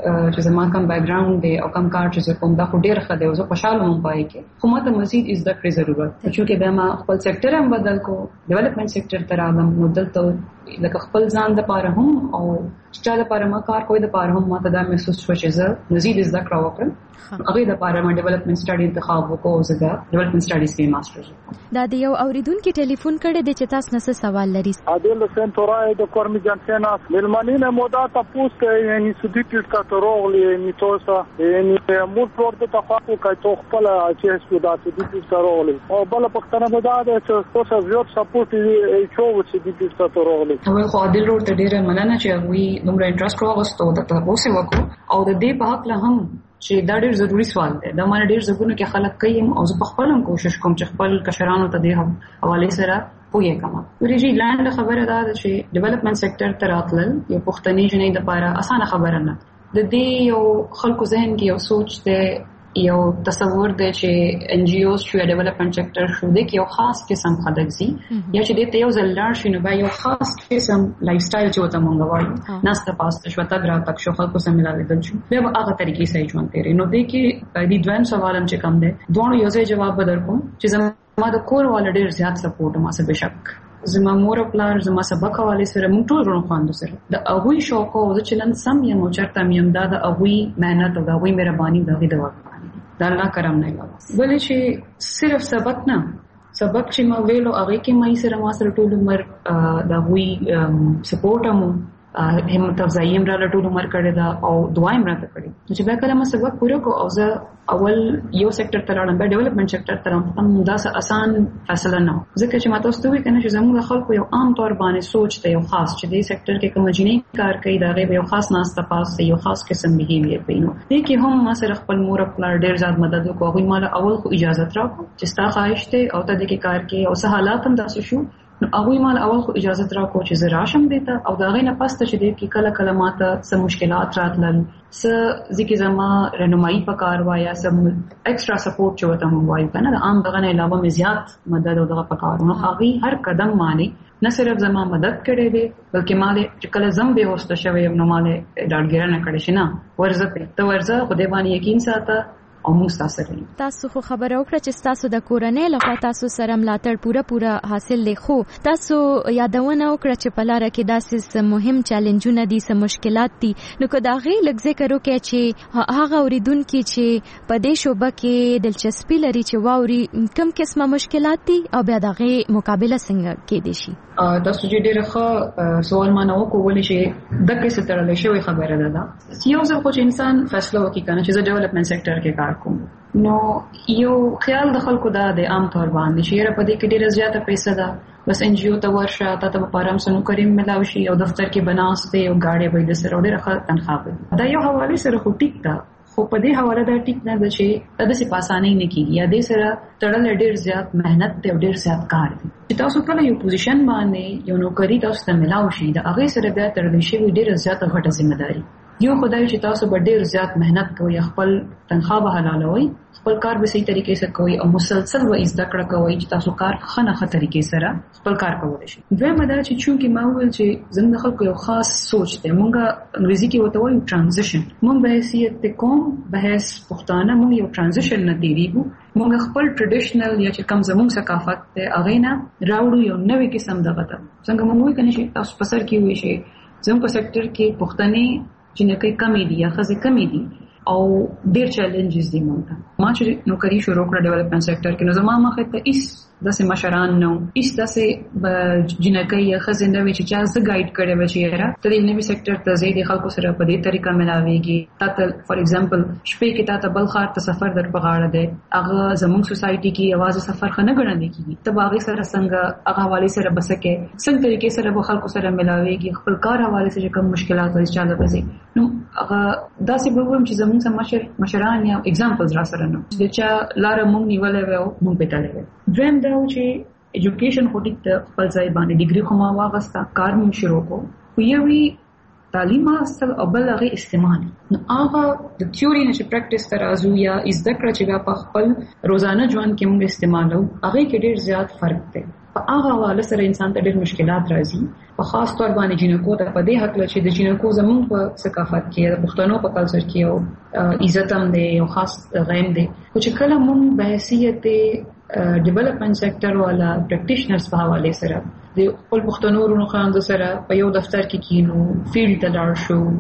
Speaker 4: چې زما کوم بیک ګراوند دی او کوم کار چې کوم دا خو ډیر ښه دی او زه خوشاله یم پای کې خو ماته مزید زده کړې ضرورت ده چې بیا ما خپل سېکټر هم بدل کو ډیولپمنٹ سېکټر ته راغلم نو دلته لکه خپل ځان د پاره هم او چې د پاره ما کار کوی د پاره هم ماته دا محسوس شو چې زه مزید زده کړه وکړم هغه د پاره ما ډیولپمنٹ سټډي انتخاب وکړو زه د ډیولپمنٹ سټډیز کې ماستر
Speaker 8: دا د یو اوریدونکو ټلیفون کړي د چې تاسو نه سوال لري
Speaker 9: عادل حسین تورای د کورمی جانسینا ملمنین مودا تاسو ته یعنی سودیټ کا تروغلی میتوسا یعنی مور پروت ته تاسو کوي تو خپل چې سو دا سودیټ تروغلی او بل پښتنه مودا د تاسو زیات سپورټ یې شو چې سودیټ کا تروغلی
Speaker 4: او خو عادل ورته ډیره مننه چې وی نومره انټرست راغستو د تاسو وکړو او د دې په حق له هم چې دا ډېر ضروری سوال دی دا مانه ډېر ځګونو کې خلک کوي او زه په خپل هم کوشش کوم چې خپل کشرانو ته دې حواله سره پوهه کما ورېږي لاند خبره ده چې ډیولپمنٹ سېکټر ته راتلل یو پښتني جنې د لپاره اسانه خبره نه د دې یو خلکو ذهن کې یو سوچ دی یو تصور دی چې ان جی اوز شو ډیولپمنٹ سېکټر شو د یو خاص قسم خلک زی یا چې د ته یو زلار شنو به یو خاص قسم لایف سټایل چې وته مونږ وایو ناسته پاسته شو تا درا تک شو خلکو سره ملاوي شو به هغه طریقې سره ژوند تیرې نو د کې د دویم سوالم چې کوم دی دوه یو ځای جواب بدل کوم چې زما د کور ول ډېر زیات سپورټ ما سره بشک زما مور پلان زما سبق حواله سره موږ ټول ورو خواندو سره د اغوی شوق او د چلن سم یم او چرته میم دا د اغوی مهنت او د اغوی مهرباني د غي دوا دا الله کرم نه لګا ولې چې صرف سبق نه سبق چې ما ویلو هغه کې مې سره ما سره ټول عمر دا وی سپورټ مو همت افزایم را ټول عمر کړی دا او دعایم را کړی چې به کله ما سبق پوره کو او زه اول یو سېکټر ته راځم به ډیولپمنٹ سېکټر ته راځم دا آسان فیصله نه ځکه چې ما تاسو ته وی کنه چې زموږ خلکو یو عام طور باندې سوچ ته یو خاص چې دې سېکټر کې کوم جنې کار کوي دا غي یو خاص ناسته پاس یو خاص قسم بیهیویر وینو دې کې هم ما سره خپل مور خپل ډیر زیات مدد وکړو مال اول خو اجازه راکړه چې ستا خواهش ته او ته دې کې کار کوي او سه حالات هم داسې شو نو هغه مال اول خو اجازه راکو چې زه راشم دیتا او دا غي نه پسته چې دې کې کله کله ماته سم مشکلات راتلل س ځکه زما رهنمایي پکار وایا سم ایکسترا سپورټ چې وته مو وایو کنه عام دغه نه علاوه مې زیات مدد او دغه پکار نو هغه هر قدم مانی نه صرف زما مدد کړي دي بلکې مال چې کله زم به هوسته شوی نو مال ډاډګیره نه کړي شنه ورزه ته ورزه خدای باندې یقین ساته او موږ تاسو سره
Speaker 8: تاسو خو خبره وکړه چې تاسو د کورنۍ لخوا تاسو سره ملاتړ پوره پوره حاصل لخوا تاسو یادونه وکړه چې په لار کې داسې مهم چیلنجونه دي سم مشکلات دي نو که دا غي لږ ذکر وکړي چې هغه اوریدونکو چې په دې شوبه کې دلچسپي لري چې واوري کوم قسمه مشکلات دي او بیا دا غي مقابله څنګه کې دي شي
Speaker 4: تاسو چې ډېر ښه سوال مانو کولی چې د کیسه ترلې شوی خبره ده دا یو ځل خو چې انسان فیصله وکړي کنه چې د ډیولپمنٹ سېکټر کې کار کوم نو یو خیال د خلکو دا د عام طور باندې چې را پدې کې ډېر زیاته پیسې ده بس ان جی او ته ورشه تا ته په آرام سره کریم ملاوي شي او دفتر کې بناسته او گاډي به د سره ډېر ښه تنخواه دا یو حواله سره خو ټیک ده خو په دې حواله دا ټیک نه ده چې د څه پاسانه نه کیږي یا د سره تړل ډېر زیات مهنت ته ډېر زیات کار دي چې تاسو کله یو پوزیشن باندې یو نوکری تاسو ته ملاوي شي دا هغه سره بیا تړل شي ډېر زیات غټه ذمہ داری یو خدای چې تاسو به ډېر زیات مهنت کوئ خپل تنخواه به حلالوي خپل کار به صحیح طریقې سره کوئ او مسلسل به زده کړه کوئ چې تاسو کار ښه نه ښه طریقې سره خپل کار کولی شئ دویمه دا چې چونکې ما وویل چې زموږ د خلکو یو خاص سوچ دی مونږ انګریزي کې ورته وایو ټرانزیشن مونږ به حیثیت د قوم به حیث پښتانه مونږ یو ټرانزیشن نه تېرېږو مونږ خپل ټریډیشنل یا چې کوم زموږ ثقافت دی هغې نه راوړو یو نوی قسم دغه ته څنګه مونږ وایو که نه چې تاسو په سر کې وایي چې زموږ په سېکټر کې پښتنې جنکې کمی دي یا ښځې کمی دي او ډېر چیلنجز دي مونږ ته ما چې نوکري شروع کړه ډیولپمنٹ سېکټر کې نو زما مخې ته هیڅ داسې مشران نه هیڅ داسې جنکې یا ښځې نه وي چې چا زه ګایډ کړی وي چې یاره ته دې نوي سېکټر ته ځې د خلکو سره په دې طریقه ملاویږي تا ته فار ایگزامپل شپې کې تا ته بل ښار ته سفر در په غاړه دی هغه زموږ سوسایټي کې یوازې سفر ښه نه ګڼل کېږي ته به هغې سره څنګه هغه حوالې سره به څه کوې څنګه طریقې سره به خلکو سره ملاویږي خپل کار حوالې سره کوم مشکلات وایي چا له به ځي نو هغه داسې به ووایم چې زموږ څه مشر مشران یا اگزامپلز را سره نه د چا لاره مونږ نیولې وی او مونږ پې تللی وی دویم دا و چې ایجوکیشن خو ټیک ته خپل ځای باندې ډیګري خو ما واغسته کار مونږ شروع کړو خو یو وي تعلیم حاصل او بل هغې استعمال نو هغه د تیوري نه چې پریکټس ته راځو یا زده کړه چې بیا په خپل روزانه ژوند کې مونږ استعمالو هغې کې ډېر زیات فرق دی په هغه حواله سره انسان ته ډېر مشکلات راځي په خاص طور باندې جنکو ته په دې حق لري چې د جنکو زموږ په ثقافت کې د پښتنو په کلچر کې او عزت هم دی او خاص غیم دی چې کله موږ به حیثیت ډیولپمنٹ سېکټر والا پریکټیشنرز په حواله سره د خپل پښتنو ورونو خاندو سره په یو دفتر کې کینو فیلډ ته لاړ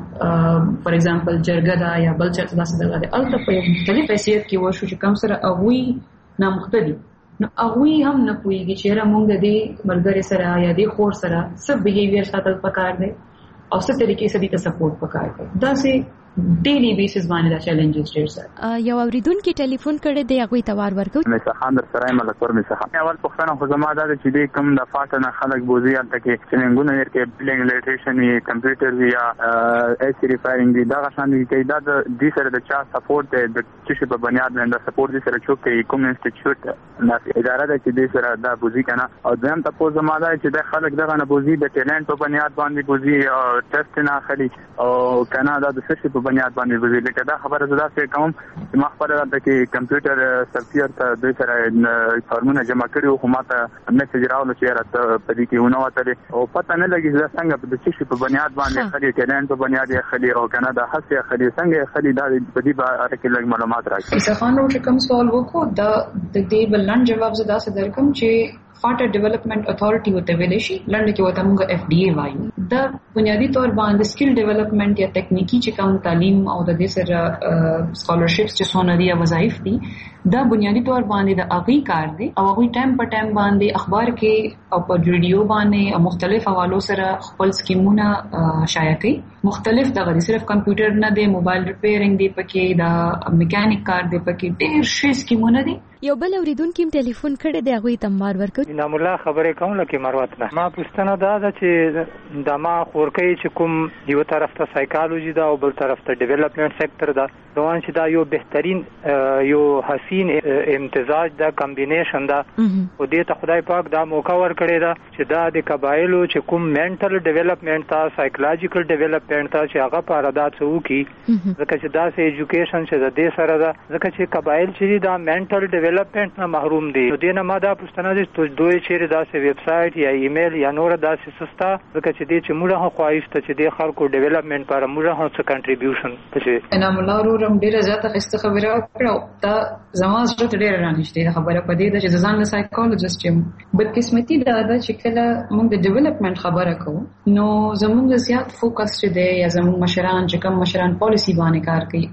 Speaker 4: شو فار ایگزامپل جرګه دا یا بل څه داسې دغه الته په یو مختلف حیثیت کې ورشو چې کم سره هغوی نامختلف نو هغوی هم نه پوهېږي چې یاره موږ د دې ملګري سره یا د خور سره څه بیهیویر ساتل پکار دی او څه طریقې سره دې ته سپورټ پکار دی داسې ډیلی بیسس باندې دا چیلنجز ډیر سره
Speaker 8: یو اوریدونکو ټلیفون کړي دی هغه ته وار ورکو
Speaker 22: مې څخه در سره مله کور مې څخه اول پښتنه خو زما دا چې دې کم د فاټنه خلک بوزي البته کې څنګهونه ور کې بلنګ لیټریشن وی کمپیوټر وی یا ایس ریفایرینګ دی دا غشان دي چې دا د دې سره د چا سپورټ دی د چې په بنیاد باندې سپورټ دي سره چوکې کوم انسټیټیوټ نه اداره ده چې دې سره دا بوزي کنه او دیم تاسو زما دا چې د خلک دغه نه بوزي د ټیلنټ په بنیاد باندې بوزي او ټیسټ نه اخلي او کنه دا د څه په بنیاد باندې بوزي لکه دا خبره زدا چې کوم چې ما خبره ده چې کمپیوټر سافټویر ته د سره فارمونه جمع کړي او ماته میسج راوړل چې راته په دې کې ونه وته او پته نه لګي چې څنګه د څه په بنیاد باندې خالي ټیلنټ په بنیاد یې خالي او کنه دا هڅه خالي څنګه خالي دا په دې باره کې لږ معلومات راکړي
Speaker 4: څه خان نو چې کوم سوال وکړو دا د دې بلند جواب زدا صدر کوم چې فاټر ډیولپمنٹ اتھارټي وته ویلې شي لنډ کې وته موږ اف ډي اي وایو دا بنیادی طور باندې سکل ډیولپمنٹ یا تکنیکی چې کوم تعلیم او د دې سره سکالرشپس چې سونري یا وظایف دي دا بنیادی طور باندې د اغي کار دی او هغه ټایم په ټایم باندې اخبار کې او په ریډیو باندې او مختلف حوالو سره خپل سکیمونه شایع کوي مختلف دغه صرف کمپیوټر نه دی موبایل ریپیرینګ دی پکې دا میکانیک کار دی پکې ډېر شي سکیمونه دي
Speaker 8: یو بل اوریدونکو ټلیفون کړي دی هغه ته مار ورکو
Speaker 3: نام الله خبره کوم لکه مروت نه ما پوښتنه دا ده چې د ما خورکې چې کوم یو طرف ته سایکالوجي دا او بل طرف ته ډیولپمنٹ سېکټر دا روان چې دا یو بهترین یو حسین امتزاج دا کمبینیشن دا او دې ته خدای پاک دا موقع ورکړی دا چې دا د قبایلو چې کوم منټل ډیولپمنٹ تا سایکولوژیکل ډیولپمنٹ تا چې هغه په اړه دا څه وکي ځکه چې دا سه ایجوکیشن چې د دې سره دا ځکه چې قبایل چې دا منټل ډیولپمنٹ نه محروم دي نو دې نه ما دا پوښتنه دي چې دوی چیرې دا سه ویب سټ یا ایمیل یا نور دا سه سستا ځکه چې دې چې موږ هم خواهشته چې د خلکو ډیولپمنٹ لپاره موږ هم څه کنټریبیوشن پچې
Speaker 4: انا ملارو رم ډیره زیاته خسته خبره کړو دا زموږ ته ډیره رانیشته خبره پدې ده چې ځان له سایکولوژیست یم بدقسمتي دا ده چې کله موږ د ډیولپمنٹ خبره کوو نو زموږ زیات فوکس چې دی یا زموږ مشران چې کوم مشران پالیسی باندې کار کوي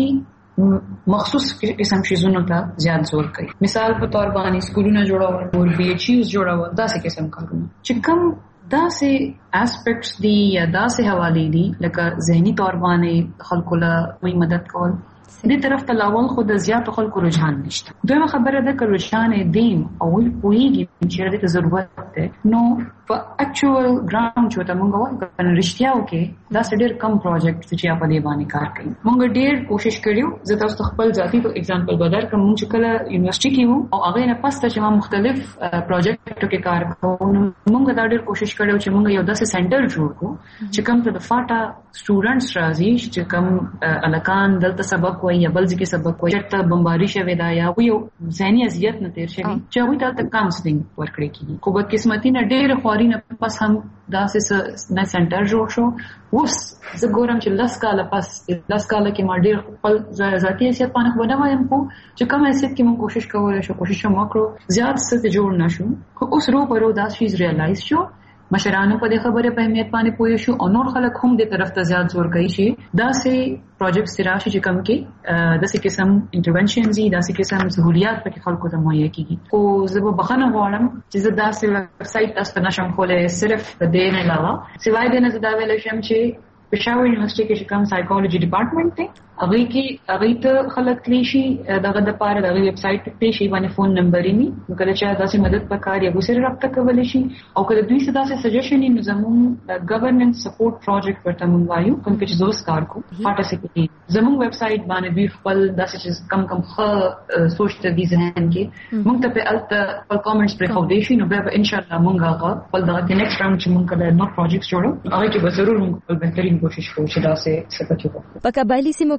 Speaker 4: اغي مخصوص قسم شیزونو ته زیات زور کوي مثال په تور باندې سکولونه جوړول او بي ایچ یوز جوړول دا څه قسم کارونه چې کوم دا سه اسپیکټس دي یا دا سه حواله دي لکه ذهني تور باندې خلکو له وی مدد کول دې طرف ته لاول خو د زیاتو خلکو رجحان نشته دویمه خبره ده چې رجحان دیم او پوهیږي چې دې ته ضرورت ده نو په اکچوال ګراوند چې ته مونږ وایو کنه رښتیاو کې دا ډېر کم پروجیکټ چې په دې باندې کار کوي مونږ ډېر کوشش کړیو زه تاسو خپل ذاتی تو اگزامپل بدر کوم چې کله یونیورسيټي کې وو او هغه نه پسته چې ما مختلف پروجیکټو کې کار کوو مونږ دا ډېر کوشش کړیو چې مونږ یو داسې سنټر جوړ کړو چې کوم ته د فاټا سټوډنټس راځي چې کوم الکان دلته سبق وایي یا بل ځکه سبق وایي چې بمباری شوی دا یا یو ذهني اذیت نه تیر شوی چې هغه ته کاونسلینګ ورکړي کیږي خو به قسمتي نه ډېر خوري نه پس هم داسې نه سنټر جوړ شو اوس زه ګورم چې لاس کاله پس لاس کاله کې ما ډېر خپل ذاتي حیثیت باندې خبره وایم خو چې کوم حیثیت کې موږ کوشش کولای شو کوشش مو وکړو زیات څه جوړ نشو خو اوس رو پرو دا شیز ریالایز شو مشرانو په دې خبره په اهمیت باندې پوه شو او نور خلک هم دې طرف ته زیات زور کوي چې دا سه پروجیکټ سراشي چې کوم کې د څه قسم انټرونشنز دي دا څه قسم سہولیات په خلکو ته مهیا کیږي خو زه به بخنه غواړم چې زه دا سه ویب سټ تاسو نشم کولای صرف د دې نه علاوه سوای د نه زدا ویل شم چې پېښور یونیورسيټي کې کوم سایکولوژي ډپارټمنټ دی هغه کې هغه ته خلک کلیشي دغه د پاره د ویب سټ ته شي باندې فون نمبر یې ني کله چې تاسو مدد پکار یا غوسه رابطه کولای شي او کله دوی څه داسې سجیشن یې زموږ د ګورننس سپورټ پروجیکټ ورته مونږ وایو کوم چې زوس کار کو پاټه سکتی زموږ ویب سټ باندې دوی خپل داسې کم کم خ سوچته دي ځهن کې مونږ ته په الته خپل کامنټس پر خو دي شي نو به ان شاء الله مونږ هغه خپل د نیکسټ راوند چې مونږ کله نو پروجیکټ جوړو هغه کې به ضرور مونږ خپل بهترین کوشش کوو چې داسې څه پکې
Speaker 8: په قبایلی سیمو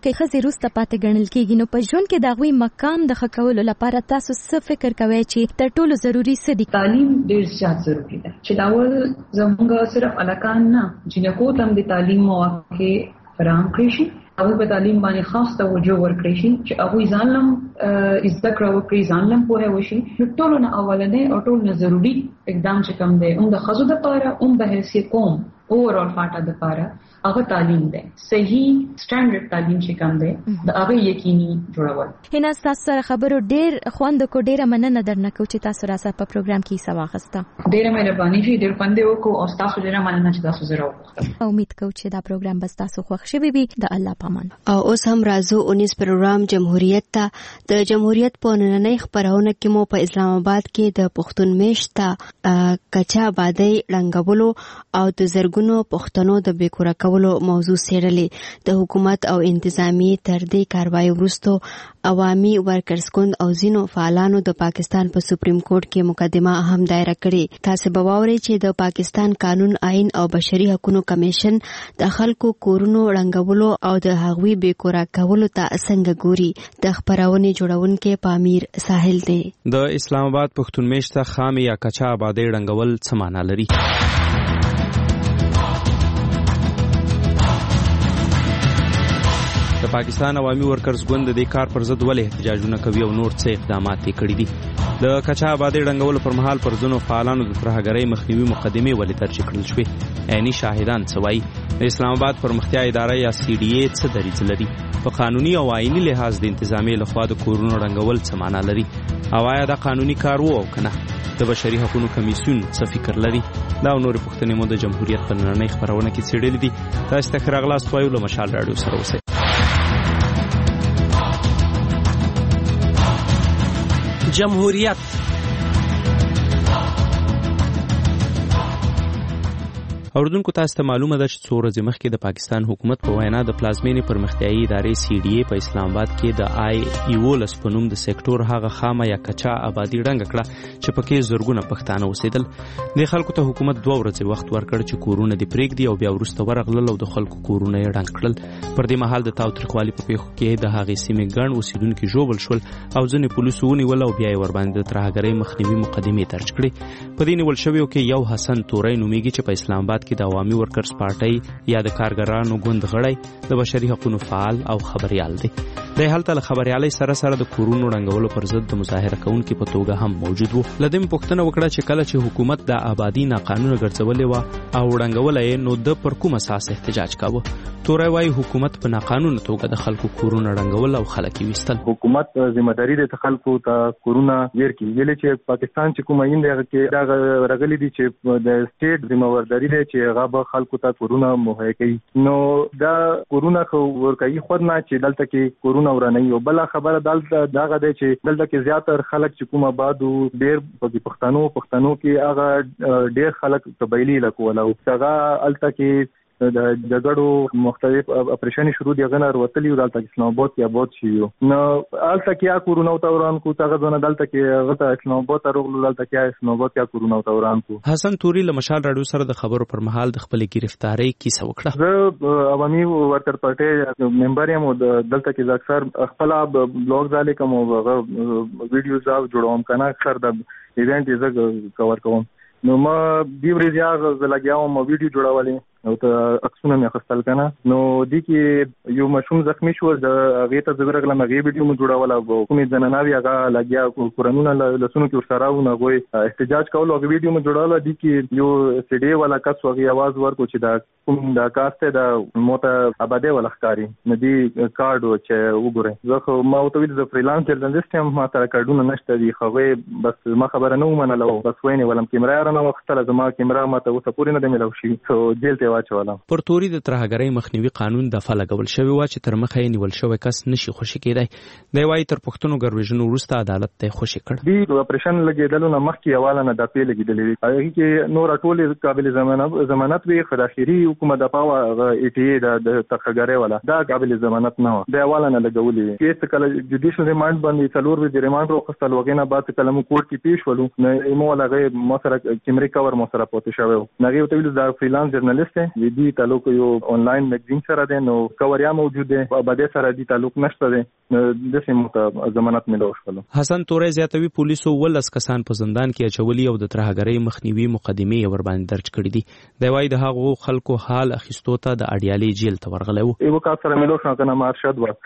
Speaker 8: کې ښځې وروسته پاتې ګڼل کیږي، نو په ژوند کې د هغوی مقام د ښه کولو لپاره تاسو څه فکر کوئ چې تر ټولو ضروري څه دي؟
Speaker 4: تعلیم ډېر زیات ضروري ده چې اول زموږ صرف الکان نه جنکو ته هم د تعلیم مواقع فراهم کړي شي، هغوی په تعلیم باندې خاص توجه ورکړي شي چې هغوی ځان لم زده کړه وکړي، ځان لم پوهه وشي. نو ټولو نه اولنی او ټولو نه ضروري اقدام چې کوم دی هم د ښځو دپاره هم د حیثیت قوم اوورال فاټا دپاره هغه تعلیم دی، صحیح سټانډرډ تعلیم چې کوم دی د هغه یقیني جوړول.
Speaker 8: هینا تاسو سره خبرو ډېر خوند کو ډېره مننه درنه کو چې تاسو را سره په پروګرام کې حصہ واخیسته.
Speaker 4: ډېره مهرباني چې ډېر خوند وکړو او تاسو ډېره مننه چې تاسو زه راوغوښتم.
Speaker 8: امید کوم چې دا پروګرام بس تاسو خوښ شوي وي. د الله پامان.
Speaker 1: او اوس هم راځو اونیس پروګرام جمهوریت ته. د جمهوریت په نننۍ خبرونه کې مو په اسلام آباد کې د پښتون میشت ته کچا آبادی رنګولو او د زرګونو پښتنو د بیکوره کولو موضوع څېړلې. د حکومت او انتظامی تر دې کاروای وروسته عوامي ورکرز ګوند او ځینو فعالانو د پاکستان په سپریم کورټ کې مقدمه هم دایره کړې. تاسو به واورئ چې د پاکستان قانون، آئین او بشري حقوقو کمیشن د خلکو کورونو رنګولو او د هغوی بیکوره کولو ته څنګه ګوري. د خبرونې جوړونکي پامیر ساحل دی.
Speaker 6: د اسلام آباد پښتون میشت ته خام یا کچا آبادی رنګول څه معنا لري؟ د پاکستان عوامي ورکرز ګوند د دې کار پر ضد ولې احتجاجونه کوي او نور څه اقدامات یې کړي دي؟ د کچا آبادی رنګولو پر مهال پر ځینو فعالانو د ترهګرۍ مخنیوي مقدمې ولې درج کړل شوې؟ عیني شاهدان څه وایي؟ د اسلام آباد پرمختیا اداره یا سی ډي اے څه دریځ لري؟ په قانوني او آئیني لحاظ د انتظامیې لخوا د کورونو رنګول څه معنا لري؟ او آیا دا قانوني کار و او کنه؟ د بشري حقوقو کمیسیون څه فکر لري؟ دا او نورې پوښتنې مو د جمهوریت په نننۍ خبرونه کې څېړلې دي. تاسو ته ښه راغلاست وایو. له مشال راډیو سره اوسئ.
Speaker 10: جمهوریت
Speaker 6: اوردونکو تاسو ته معلومه ده چې څو ورځې مخکې د پاکستان حکومت په وینا د پلازمینې پرمختیایي ادارې سی ډي اے په اسلام آباد کې د آی ایولس په نوم د سېکټور هغه خامه یا کچا آبادی رنګ کړه چې پکې زرګونه پښتانه اوسېدل. د خلکو ته حکومت دوه ورځې وخت ورکړ چې کورونه دې پرېږدي او بیا وروسته ورغلل او د خلکو کورونه یې رنګ کړل. پر دې مهال د تاوتریخوالي په پیښو کې د هغې سیمې ګڼ اوسېدونکي ژوبل شول او ځینې پولیسو ونیول او بیا یې ورباندې د ترهګرۍ مخنیوي مقدمې درج کړې. په دې نیول شویو کې یو حسن تورۍ نومیږي چې په اسلام آباد کې د عوامي ورکرز پارټۍ یا د کارګرانو ګوند غړی د بشري حقوقو فعال او خبريال دی. د هلته له خبريالۍ سره سره د کورونو رنګولو پر ضد د مظاهره کوونکو په توګه هم موجود وو. لدیم پوښتنه وکړه چې کله چې حکومت د آبادی ناقانونه ګرځولې و او رنګولې نو د پر کوم اساس احتجاج کاوه؟ تورای وايي حکومت په ناقانونه توګه د خلکو کورونه رنګول او خلک وستل.
Speaker 11: حکومت ذمہ داری د خلکو ته کورونه ورکړي. ویلې چې پاکستان چې کوم آئین دی هغه دا رغلي دي چې د سټیټ ذمہ ورداری دی چې هغه به خلکو ته کورونه مهیا کوي. نو دا کورونه خو ورکوي خو نه چې دلته کې کورونه ورنوي. او بل خبره دلته دا غده چې دلته کې زیاتره خلک چې کومه بادو ډیر په پښتنو پښتنو کې هغه ډیر خلک قبایلی لکول او هغه الته کې د جګړو مختلف اپریشن شروع دي غنه وروتلی او دلته اسلام آباد کې آباد شي. نو الته کې کورونه او توران کو تاغه ځنه دلته کې غته اسلام آباد ترغلو دلته کې اسلام آباد کې کورونه او توران کو.
Speaker 6: حسن توري له مشال راډیو سره د خبرو پر مهال د خپل گرفتاری کیسه وکړه.
Speaker 11: زه عوامي ورکر پارټي ممبر یم او دلته کې اکثر خپل بلاګ ځاله کوم او ویډیوز او جوړوم کنه اکثر د ایونت یې کور کوم. نو ما دی ورځ یې زلګیاوم ویډیو جوړولې او ته عکسونه مې اخیستل کنه. نو دی کې یو مشوم زخمی شو د هغه ته زګرغله مغه ویډیو مو جوړاوله او کومې ځنناوی هغه لګیا قرانونه لسونو کې ورسره و نه غوي احتجاج کول او ویډیو مو جوړاوله. دی کې یو سی ډي والا کس وغي आवाज ورکو چې دا کوم دا کاسته دا موته آباده ولخکاری ندی کارډ و چې وګوره. زه ما او ته ویل د فریلانس جرنالست یم ما تر کارډونه نشته دی خو بس ما خبره نه ومنله بس ویني ولم کیمرا رانه وختله زما کیمرا ما ته اوسه پورې نه دی ملو شي سو جیل ته واچوله.
Speaker 6: پر توري د ترهګرۍ مخنیوي قانون د فلګول شوی و چې تر مخه یې نیول شوی کس نشي خوشی کېدای. دی وايي تر پښتنو ګرویژنو وروسته عدالت ته خوشی کړ.
Speaker 11: دی اپریشن لګیدلو نه مخکې حواله نه د پیل لګیدلې هغه کې نور ټول قابل ضمانت ضمانت وی خداخيري حکومت د پاو ای ټي ای د ترهګرۍ ولا دا قابل ضمانت نه و. دی حواله نه لګولې کیس کله جوډیشل ریماند باندې څلور وی ریماند وروسته وغینه بعد کله مو کوټ کې پیښ ولو نه مو لغه مو سره کیمرې کور مو سره پوتې شوی. نغې ته ویل دا فریلانس جرنالست نشته. دې تعلق یو آنلاین میگزین سره ده، نو کوریا موجود ده، بده سره دې تعلق نشته ده. د سیمه ضمانت ملو شول.
Speaker 6: حسن تورې زیاتوي پولیسو ولس کسان په زندان کې اچولي او د ترهګرۍ مخنیوي مقدمې ور باندې درج کړې دي. د وای د هغو خلکو حال اخیستو ته د اړیالي جیل ته ورغلی وو.
Speaker 11: یو کار سره ملو شو کنه مارشد و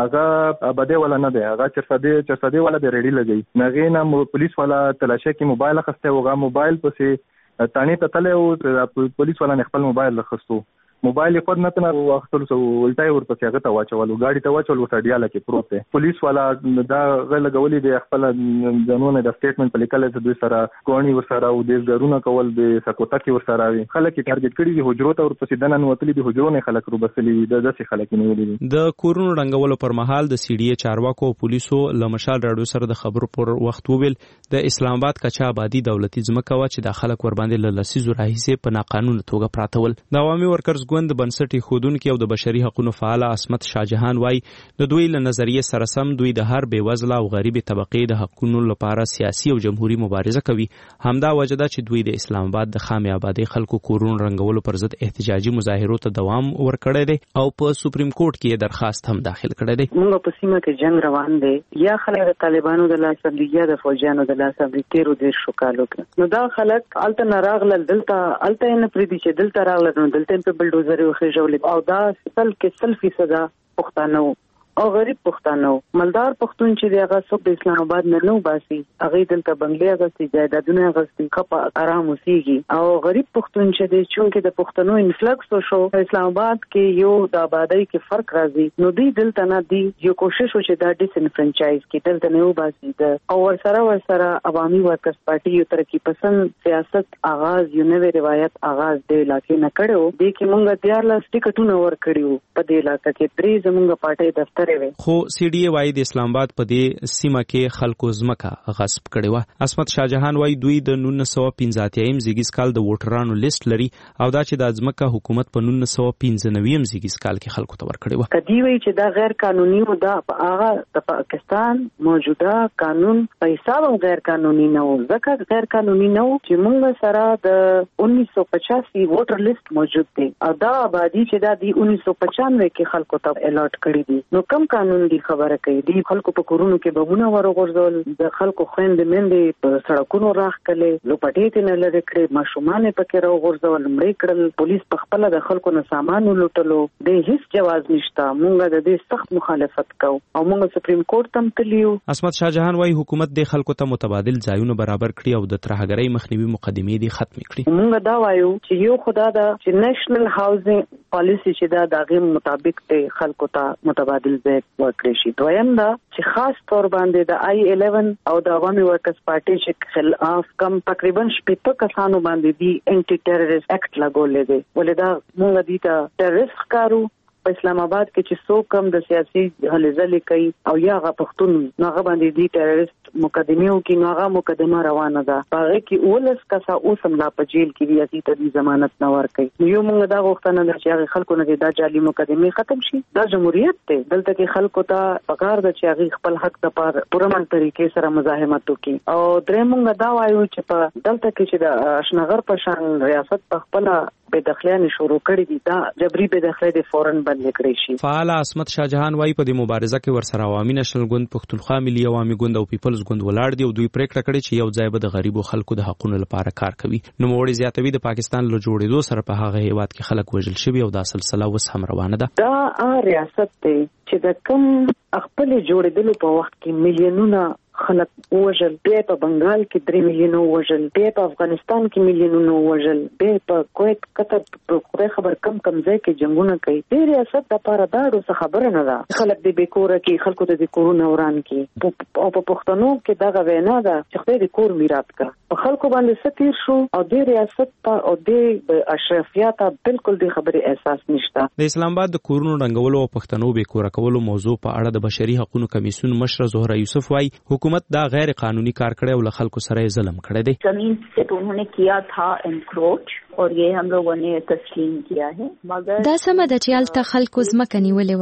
Speaker 11: هغه بده ولا نه ده، هغه چرسده چرسده ولا د ریډي لګي نغې نه پولیس والا تلاشه کې موبایل اخسته، وغه موبایل پسې تانی ته تله او پولیس والا خپل موبایل لخصتو. موبایل خود نه تنه وختلو سو ولټای ورپسې هغه ته واچولو، گاډي ته واچولو، سټډیاله کې پروت دی. پولیس والا دا غل غولې د خپل قانون د سټیټمنټ په لیکل د دوی سره کوونی ورسره او د ګرونه کول د سکوتا کې ورسره وي. خلک ټارګټ کړي دي، حجرو ته ورپسې دنن وتلي دي، حجرو نه خلک روبسلي د داسې خلک نه ولې دي.
Speaker 6: د کورونو رنګولو پر مهال د سی ډي ای چارواکو او پولیسو لمشال راډیو سره د خبرو پر وخت وویل د اسلام آباد کچا آبادی دولتي ځمکه وا چې د خلک ور باندې له لسیزو راهیسې په ناقانونه توګه پراتول. د عوامي ورکرز ګوند بنسټي خودونکو او د بشري حقوقو فعال عصمت شاهجهان وای د دوی له نظریه سره سم دوی د هر بیوزله او غریب طبقې د حقوقو لپاره سیاسي او جمهوریت مبارزه کوي. همدا وجه ده چې دوی د اسلام آباد د خامي آبادی خلکو کورونو رنګولو پر ضد احتجاجي مظاهرو ته دوام ورکړی دی او په سپریم کورټ کې درخواست هم داخل کړی دی.
Speaker 12: موږ په سیمه کې جنگ روان دی، یا خلک د طالبانو د لاس څخه یا د فوجانو د لاس څخه تیرو دیر شو کالو کې. نو دا خلک الته ناراغل دلته الته نه پریدي چې دلته راغله، نو دلته په بلډوزر وخېژول او دا سل کې سل فیصد پښتانه او غریب پښتانه مالدار پښتون چې دغه څوک د اسلام آباد نه نو باسي، هغه دلته بنگلې غسي جایدادونه غسي کپا آرام وسیږي. او غریب پښتون چې د چونکې د پښتنو انفلکس شو اسلام آباد کې یو د آبادی کې فرق راځي، نو دی دلته نه دی یو کوشش وشي دا ډیس انفرنچایز کې دلته نه وباسي. د او ورسره ورسره عوامي ورکرز پارټي یو ترقی پسند سیاست آغاز یو نوې روایت آغاز د علاقې نه کړو، د کې مونږ دیارلس ټیکټونه ور کړیو په دې علاقې کې درې زمونږ پارټي دفتر.
Speaker 6: خو سی ډي ای وايي د اسلام آباد په دې سیمه کې خلکو ځمکه غصب کړې وه. عصمت شاهجهان وايي دوی د نولس سوه پنځه اتیا زیږیز کال د ووټرانو لیست لري او دا چې د ځمکه حکومت په نولس سوه پنځه نوي زیږیز کال کې خلکو ته ورکړې وه.
Speaker 12: کدی وایي چې دا غیر قانوني و، دا هغه د پاکستان موجوده قانون په حساب غیر قانوني نه و، ځکه غیر قانوني نه و چې موږ سره د انیس سو پچاسی ووټر لیست موجود دی او دا آبادی چې دا د انیس سو پچانوے کې خلکو ته الاټ کړی دي. نو کم قانون دی خبره کوي دی خلکو په کورونو کې بمونه ورغورځول، د خلکو خويندې مندې په سړکونو راخکلې، لوپټې ته نه لری کړې، ماشومان په کې راغورځول، مړې کړل، پولیس په خپل د خلکو نه سامان ولوټلو، د هیڅ جواز نشته. مونږ د دې سخت مخالفت کوو او مونږ سپریم کورټ تم تلیو.
Speaker 6: عصمت شاهجهان وايي حکومت د خلکو ته متبادل ځایونه برابر کړي او د ترهګرۍ مخنیوي مقدمې دي ختم کړي.
Speaker 12: مونږ دا وایو چې یو خدا دا چې نېشنل هاوسینګ پالیسی چې دا دغه مطابق ته خلکو ته متبادل ځای ورکړي شي. دویم دا چې خاص تور باندې د آی الیون او د عوامي ورکرز پارټي چې خلاف کم تقریبا شپږ کسانو باندې دی انټي ټیرریست اکټ لګولې دي، ولې دا موږ دي ته ټیرریست ښکارو. په اسلام آباد کې چې څوک کم د سیاسي هلې ځلې کوي او یا هغه پښتون نو هغه باندې دی ټیرریست مقدمه وکړي، نو هغه مقدمه روانه ده، هغه کې ولس کسا اوسم لا په جیل کې دی چې ته د ضمانت نه ورکړي. یو موږ دا غوښتنه ده چې هغه خلکو نه دا جعلي مقدمه ختم شي. دا جمهوریت دی، دلته کې خلکو ته پکار ده چې هغه خپل حق د پاره پرمن طریقې سره مزاحمت وکړي. او درې موږ دا وایو چې په دلته کې چې د اشنغر په شان ریاست په خپل به داخليان شروع کړی دي، دا جبري به داخله د فورن بند کړی شي.
Speaker 6: فعال عصمت شاهجهان وايي په دې مبارزه کې ورسره عوامي نشنل ګوند، پښتونخوا ملي عوامي ګوند او پیپلز ګوند ولاړ دي او دوی پریکړه کړې چې یو ځای به د غریبو خلکو د حقوقو لپاره کار کوي. نو موړي زیاتوي د پاکستان له جوړېدو سره په هغه هیواد کې خلک وژل شوي او دا سلسله وس هم روانه ده.
Speaker 12: دا ریاست دی چې د کم خپل جوړېدلو په وخت کې میلیونونه خلک وژل، بیا په بنگال کې درې میلیونه وژل، بیا په افغانستان کې میلیونه وژل، بیا په کویت قطر په خوري خبر کم کم ځای کې جنگونه کوي. دې ریاست د پاره دا ډېر خبره نه ده. خلک د بیکوره کې خلکو ته د کورونه وران کې او په پښتنو کې دا غوښنه ده چې خدای دې کور میراث کړ. په خلکو باندې ستیر شو او دې ریاست ته او دې اشرافیات بالکل د خبرې احساس نشته.
Speaker 6: د اسلام آباد د کورونو رنګولو او پښتنو بیکوره کولو موضوع په اړه د بشري حقوقو کمیسیون مشر زهره یوسف وايي حکومت دا غیر قانوني کار کړی او له خلکو سره ظلم کړی دی.
Speaker 13: زمین سے انہوں نے کیا تھا انکروچ اور یہ ہم لوگوں نے تسلیم کیا ہے. مگر
Speaker 8: دا سم د چالت خلکو زمکه نیولې و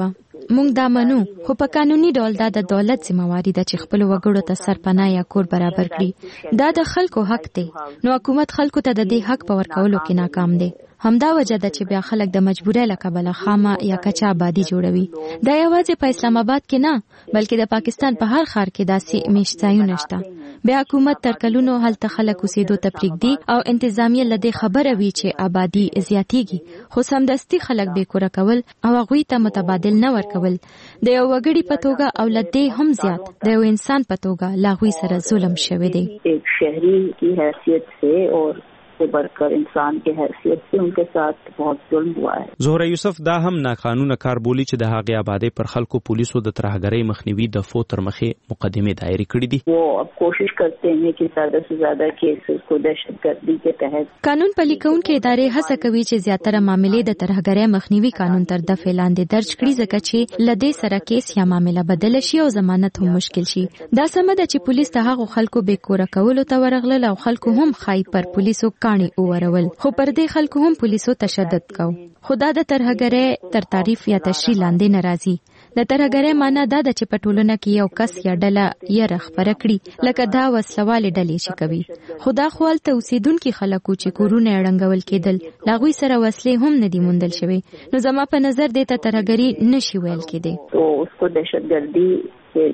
Speaker 8: مونږ دا منو، خو په قانوني ډول دا د دولت ذمہواری ده چې خپل وګړو ته سرپناه یا کور برابر کړي. دا د خلکو حق دی، نو حکومت خلکو ته د دې حق په ورکولو کې ناکام دی. همدا وجه ده چې بیا خلک د مجبورۍ له کبله خامه یا کچا آبادی جوړوي. دا یوازې په اسلام آباد کې نه، بلکې د پاکستان په هر ښار کې داسې میشت ځایونه شته. بیا حکومت تر کلونو هلته خلک اوسېدو ته پرېږدي او انتظامیه له دې خبره وي چې آبادي زیاتېږي، خو سمدستي خلک بې کوره کول او هغوی ته متبادل نه ورکول د یو وګړي په توګه او له دې هم زیات د یو انسان په توګه له هغوی سره ظلم شوی دی.
Speaker 13: شهری کی حیثیت سے اور سے بڑھ کر انسان کے حیثیت سے ان کے ساتھ بہت ظلم ہوا ہے.
Speaker 6: زهره یوسف دا هم ناقانونه کار بولی چې د هغې آبادی پر خلکو پولیسو د ترهګرۍ مخنیوي د فو تر مخې مقدمې دایرې کړې دي.
Speaker 13: وہ اب کوشش کرتے ہیں کہ زیادہ سے زیادہ کیسز کو دہشت گردی کے تحت.
Speaker 8: قانون پلي کوونکې ادارې هڅه کوي چې زیاتره معاملې د ترهګرۍ مخنیوي قانون تر دفعې لاندې درج کړي، ځکه چې له دې سره کیس یا معامله بدله شي او ضمانت هم مشکل شي. دا سمه ده چې پولیس د هغو خلکو بې کوره کولو ته ورغلل او خلکو هم خای پر پولیسو کاڼي وورول، خو پر دې خلکو هم پولیسو تشدد کو. خدا د ترهګرۍ تر تعریف یا تشریح لاندې ناراضي. د ترهګرۍ معنی دا ده چې په ټولنه کې یو کس یا ډله یې خپره کړي، لکه دا وسلوالې ډلې چې کوي. خدا خو هلته اوسېدونکي خلکو چې کورونه یې ړنګول کېدل، له هغوی سره وسلې هم نه دي موندل شوې، نو زما په نظر دې ته ترهګري نشي ویل کېدی.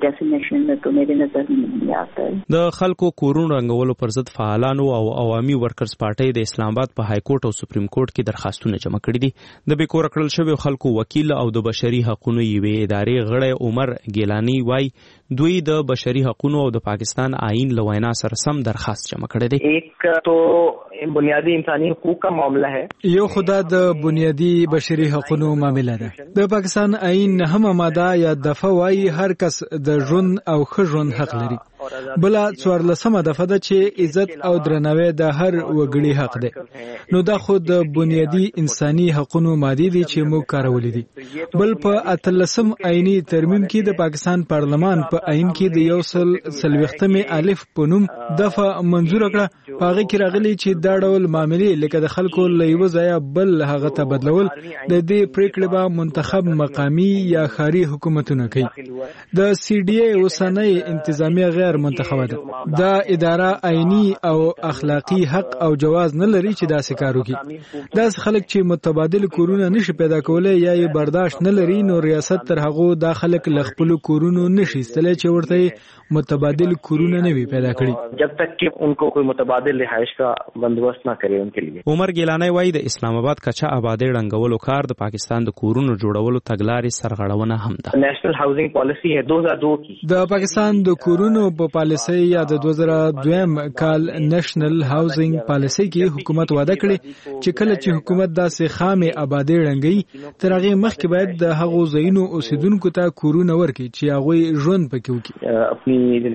Speaker 6: د خلکو کورونو رنګولو پر ضد فعالانو او عوامي ورکرز پارټۍ د اسلام آباد په های کورټ او سپریم کورټ کې درخواستونه جمع کړي دي. د بې کوره کړل شویو خلکو وکیل او د بشري حقوقو یوې ادارې غړی عمر ګیلانی وایي دوی د بشري حقوقو او د پاکستان آئین له وینا سره سم درخواست جمع کړی دی.
Speaker 7: ایک تو بنیادی انسانی حقوق کا معاملہ ہے.
Speaker 15: یو خدا د بنیادی بشري حقوقو معامله ده. د پاکستان آئین نهمه ماده یا دفعه وایي هر کس د ژوند او ښه ژوند حق لري. بلا څوارلسمه دفعه ده چې عزت او درناوی د هر وګړي حق دی. نو دا خو د بنیادی انساني حقوقو مادي دي چې موږ کارولې دي. بل په اتلسم آئینی ترمیم کې د پاکستان پارلمان په آئین کې د یو سل څلوېښتمې الف په نوم دفعه منظور کړه. په هغه کې راغلي چې دا ډول معاملې لکه د خلکو له یوه ځایه بل هغه ته بدلول د دې پریکړې به منتخب مقامي یا ښاري حکومتونه کوي. د سی ډي اي اوسنۍ انتظامیه غیر منتخبه ده. دا اداره آئینی او اخلاقی حق او جواز نه لري چې داسې کار وکړي. داسې خلک چې متبادل کورونه نشي پیدا کولی یا یې برداشت نه لري، نو ریاست تر هغو دا خلک له خپلو کورونو نشي ایستلی چې ورته متبادل کورونه نه وي پیدا کړي
Speaker 7: جب تک چې ان کو کوئی متبادل رہائش کا بندوبست نہ کرے ان کے لیے.
Speaker 6: عمر ګیلانی وایي د اسلام آباد کچا آبادی ړنګولو کار د پاکستان د کورونو جوړولو تګلارې سرغړونه هم ده.
Speaker 7: نیشنل هاوسنګ پالیسی ہے دو ہزار دو کی.
Speaker 15: د پاکستان د کورونو په پالیسي یا د دوه زره دویم کال نېشنل هاوسنګ پالیسي کې حکومت وعده کړې چې کله چې حکومت داسې خامې آبادی ړنګوي تر هغې مخکې باید د هغو ځایونو اوسېدونکو ته کورونه ورکړي چې هغوی ژوند پکې وکړي.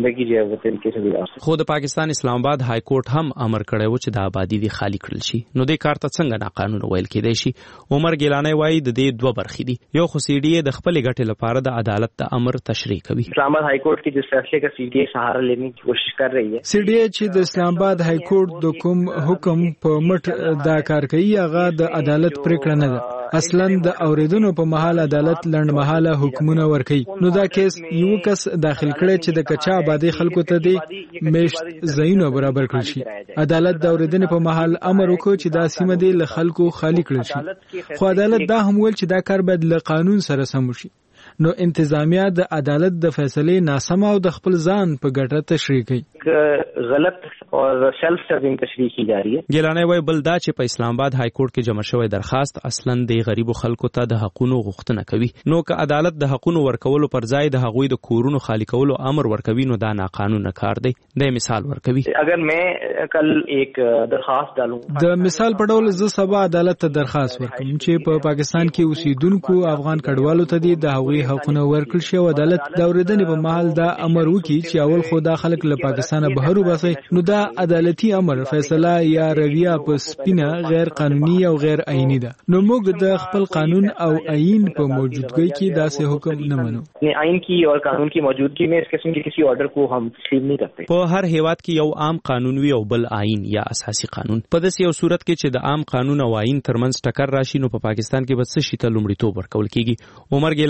Speaker 6: خو د پاکستان اسلام آباد های کورټ هم امر کړی و چې د آبادي دې خالی کړل شي. نو دې کار ته څنګه ناقانونه ویل کېدی شي؟ عمر ګیلانی وایي د دې دوه برخې دي. یو خو سی ډي اي د خپلې ګټې لپاره د عدالت د امر تشریح کوي.
Speaker 7: اسلام آباد های کورټ کې د فیصلې کا سی ډي اي سہارا لینے کی کوشش کر رہی ہے.
Speaker 15: سی ډي اي چې د اسلام آباد های کورټ د کوم حکم په مټ دا کار کوي هغه د عدالت پریکړه نه ده. اصلا د اوریدونو په محل عدالت لنډمهاله حکمونه ورکوي. نو دا کیس یو کس داخل کړي چې د کچا آبادی خلکو ته د میشت ځایونه برابر کړي شي. عدالت د اوریدنې په محل امر وکړي چې دا سیمه دې له خلکو خالی کړي شي. خو عدالت دا هم ویل چې دا کار باید له قانون سره سم وشي. نو انتظامیه د عدالت د فیصلې ناسمه او د خپل ځان په ګټه تشریح کوي.
Speaker 7: غلط او سیلف سروینګ تشریح کی جا رہی ہے.
Speaker 6: ګیلانی وایي بل دا چې په اسلام آباد های کورټ کې جمع شوی درخواست اصلا د غریبو خلکو ته د حقوقو غوښتنه کوي. نو که عدالت د حقوقو ورکولو پر ځای د هغوی د کورونو خالی کولو امر ورکوي نو دا ناقانونه کار دی. د مثال ورکوي.
Speaker 7: اگر میں کل ایک درخواست ډالو
Speaker 15: د مثال په ډول زه سبا عدالت ته درخواست ورکوم چې په پاکستان کې اوسیدونکو افغان کډوالو ته د هغوی حقوقونه ورکړل شي. عدالت د اوریدنې په محل دا امر وکړي چې اول خو دا خلک له پاکستانه بهر وباسي. نو دا عدالتي امر فیصله یا رویه په سپینه غیر قانوني او غیر آئینی ده. نو موږ د خپل قانون او آئین په موجودګۍ کې داسې حکم نه منو.
Speaker 7: آئین کی اور قانون کی موجودگی میں اس قسم کے کسی آرڈر کو ہم تسلیم نہیں کرتے.
Speaker 6: په هر هیواد کې یو عام قانون وي او بل آئین یا اساسي قانون. په داسې یو صورت کې چې د عام قانون او آئین ترمنځ ټکر راشي نو په پاکستان کې به څه شي ته لومړیتوب ورکول کیږي. عمر ګیلانی وایي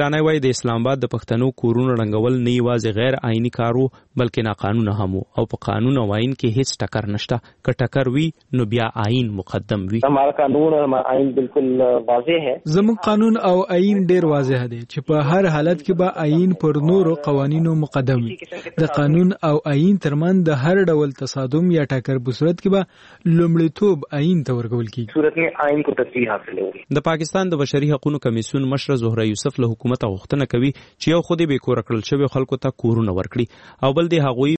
Speaker 6: د اسلام آباد د پښتنو کورونو رنګول نه یوازې غیر آئینی کارو بلکې ناقانونه هم او په قانون او آئین کې هیڅ ټکر نشته. که ټکر وي نو بیا آئین مقدم وي.
Speaker 7: हमारा कानून और हमारा आइन बिल्कुल वाज़ेह है.
Speaker 15: زموږ قانون او آئین ډیر واضح دی چې په هر حالت کې به آئین پر نورو قوانینو مقدم وي. د قانون او آئین ترمن د هر ډول تصادم یا ټکر په صورت کې به لومړیتوب آئین ته ورکول کیږي.
Speaker 7: صورت में आइन को تصحیح حاصل ہوگی.
Speaker 6: د پاکستان د بشري حقوقو کمیسیون مشر زهره یوسف له حکومت غوښتنه کوي چې یو خو دې به کور کړل شوی خلکو ته کورونه ورکړي او بل دې هغوی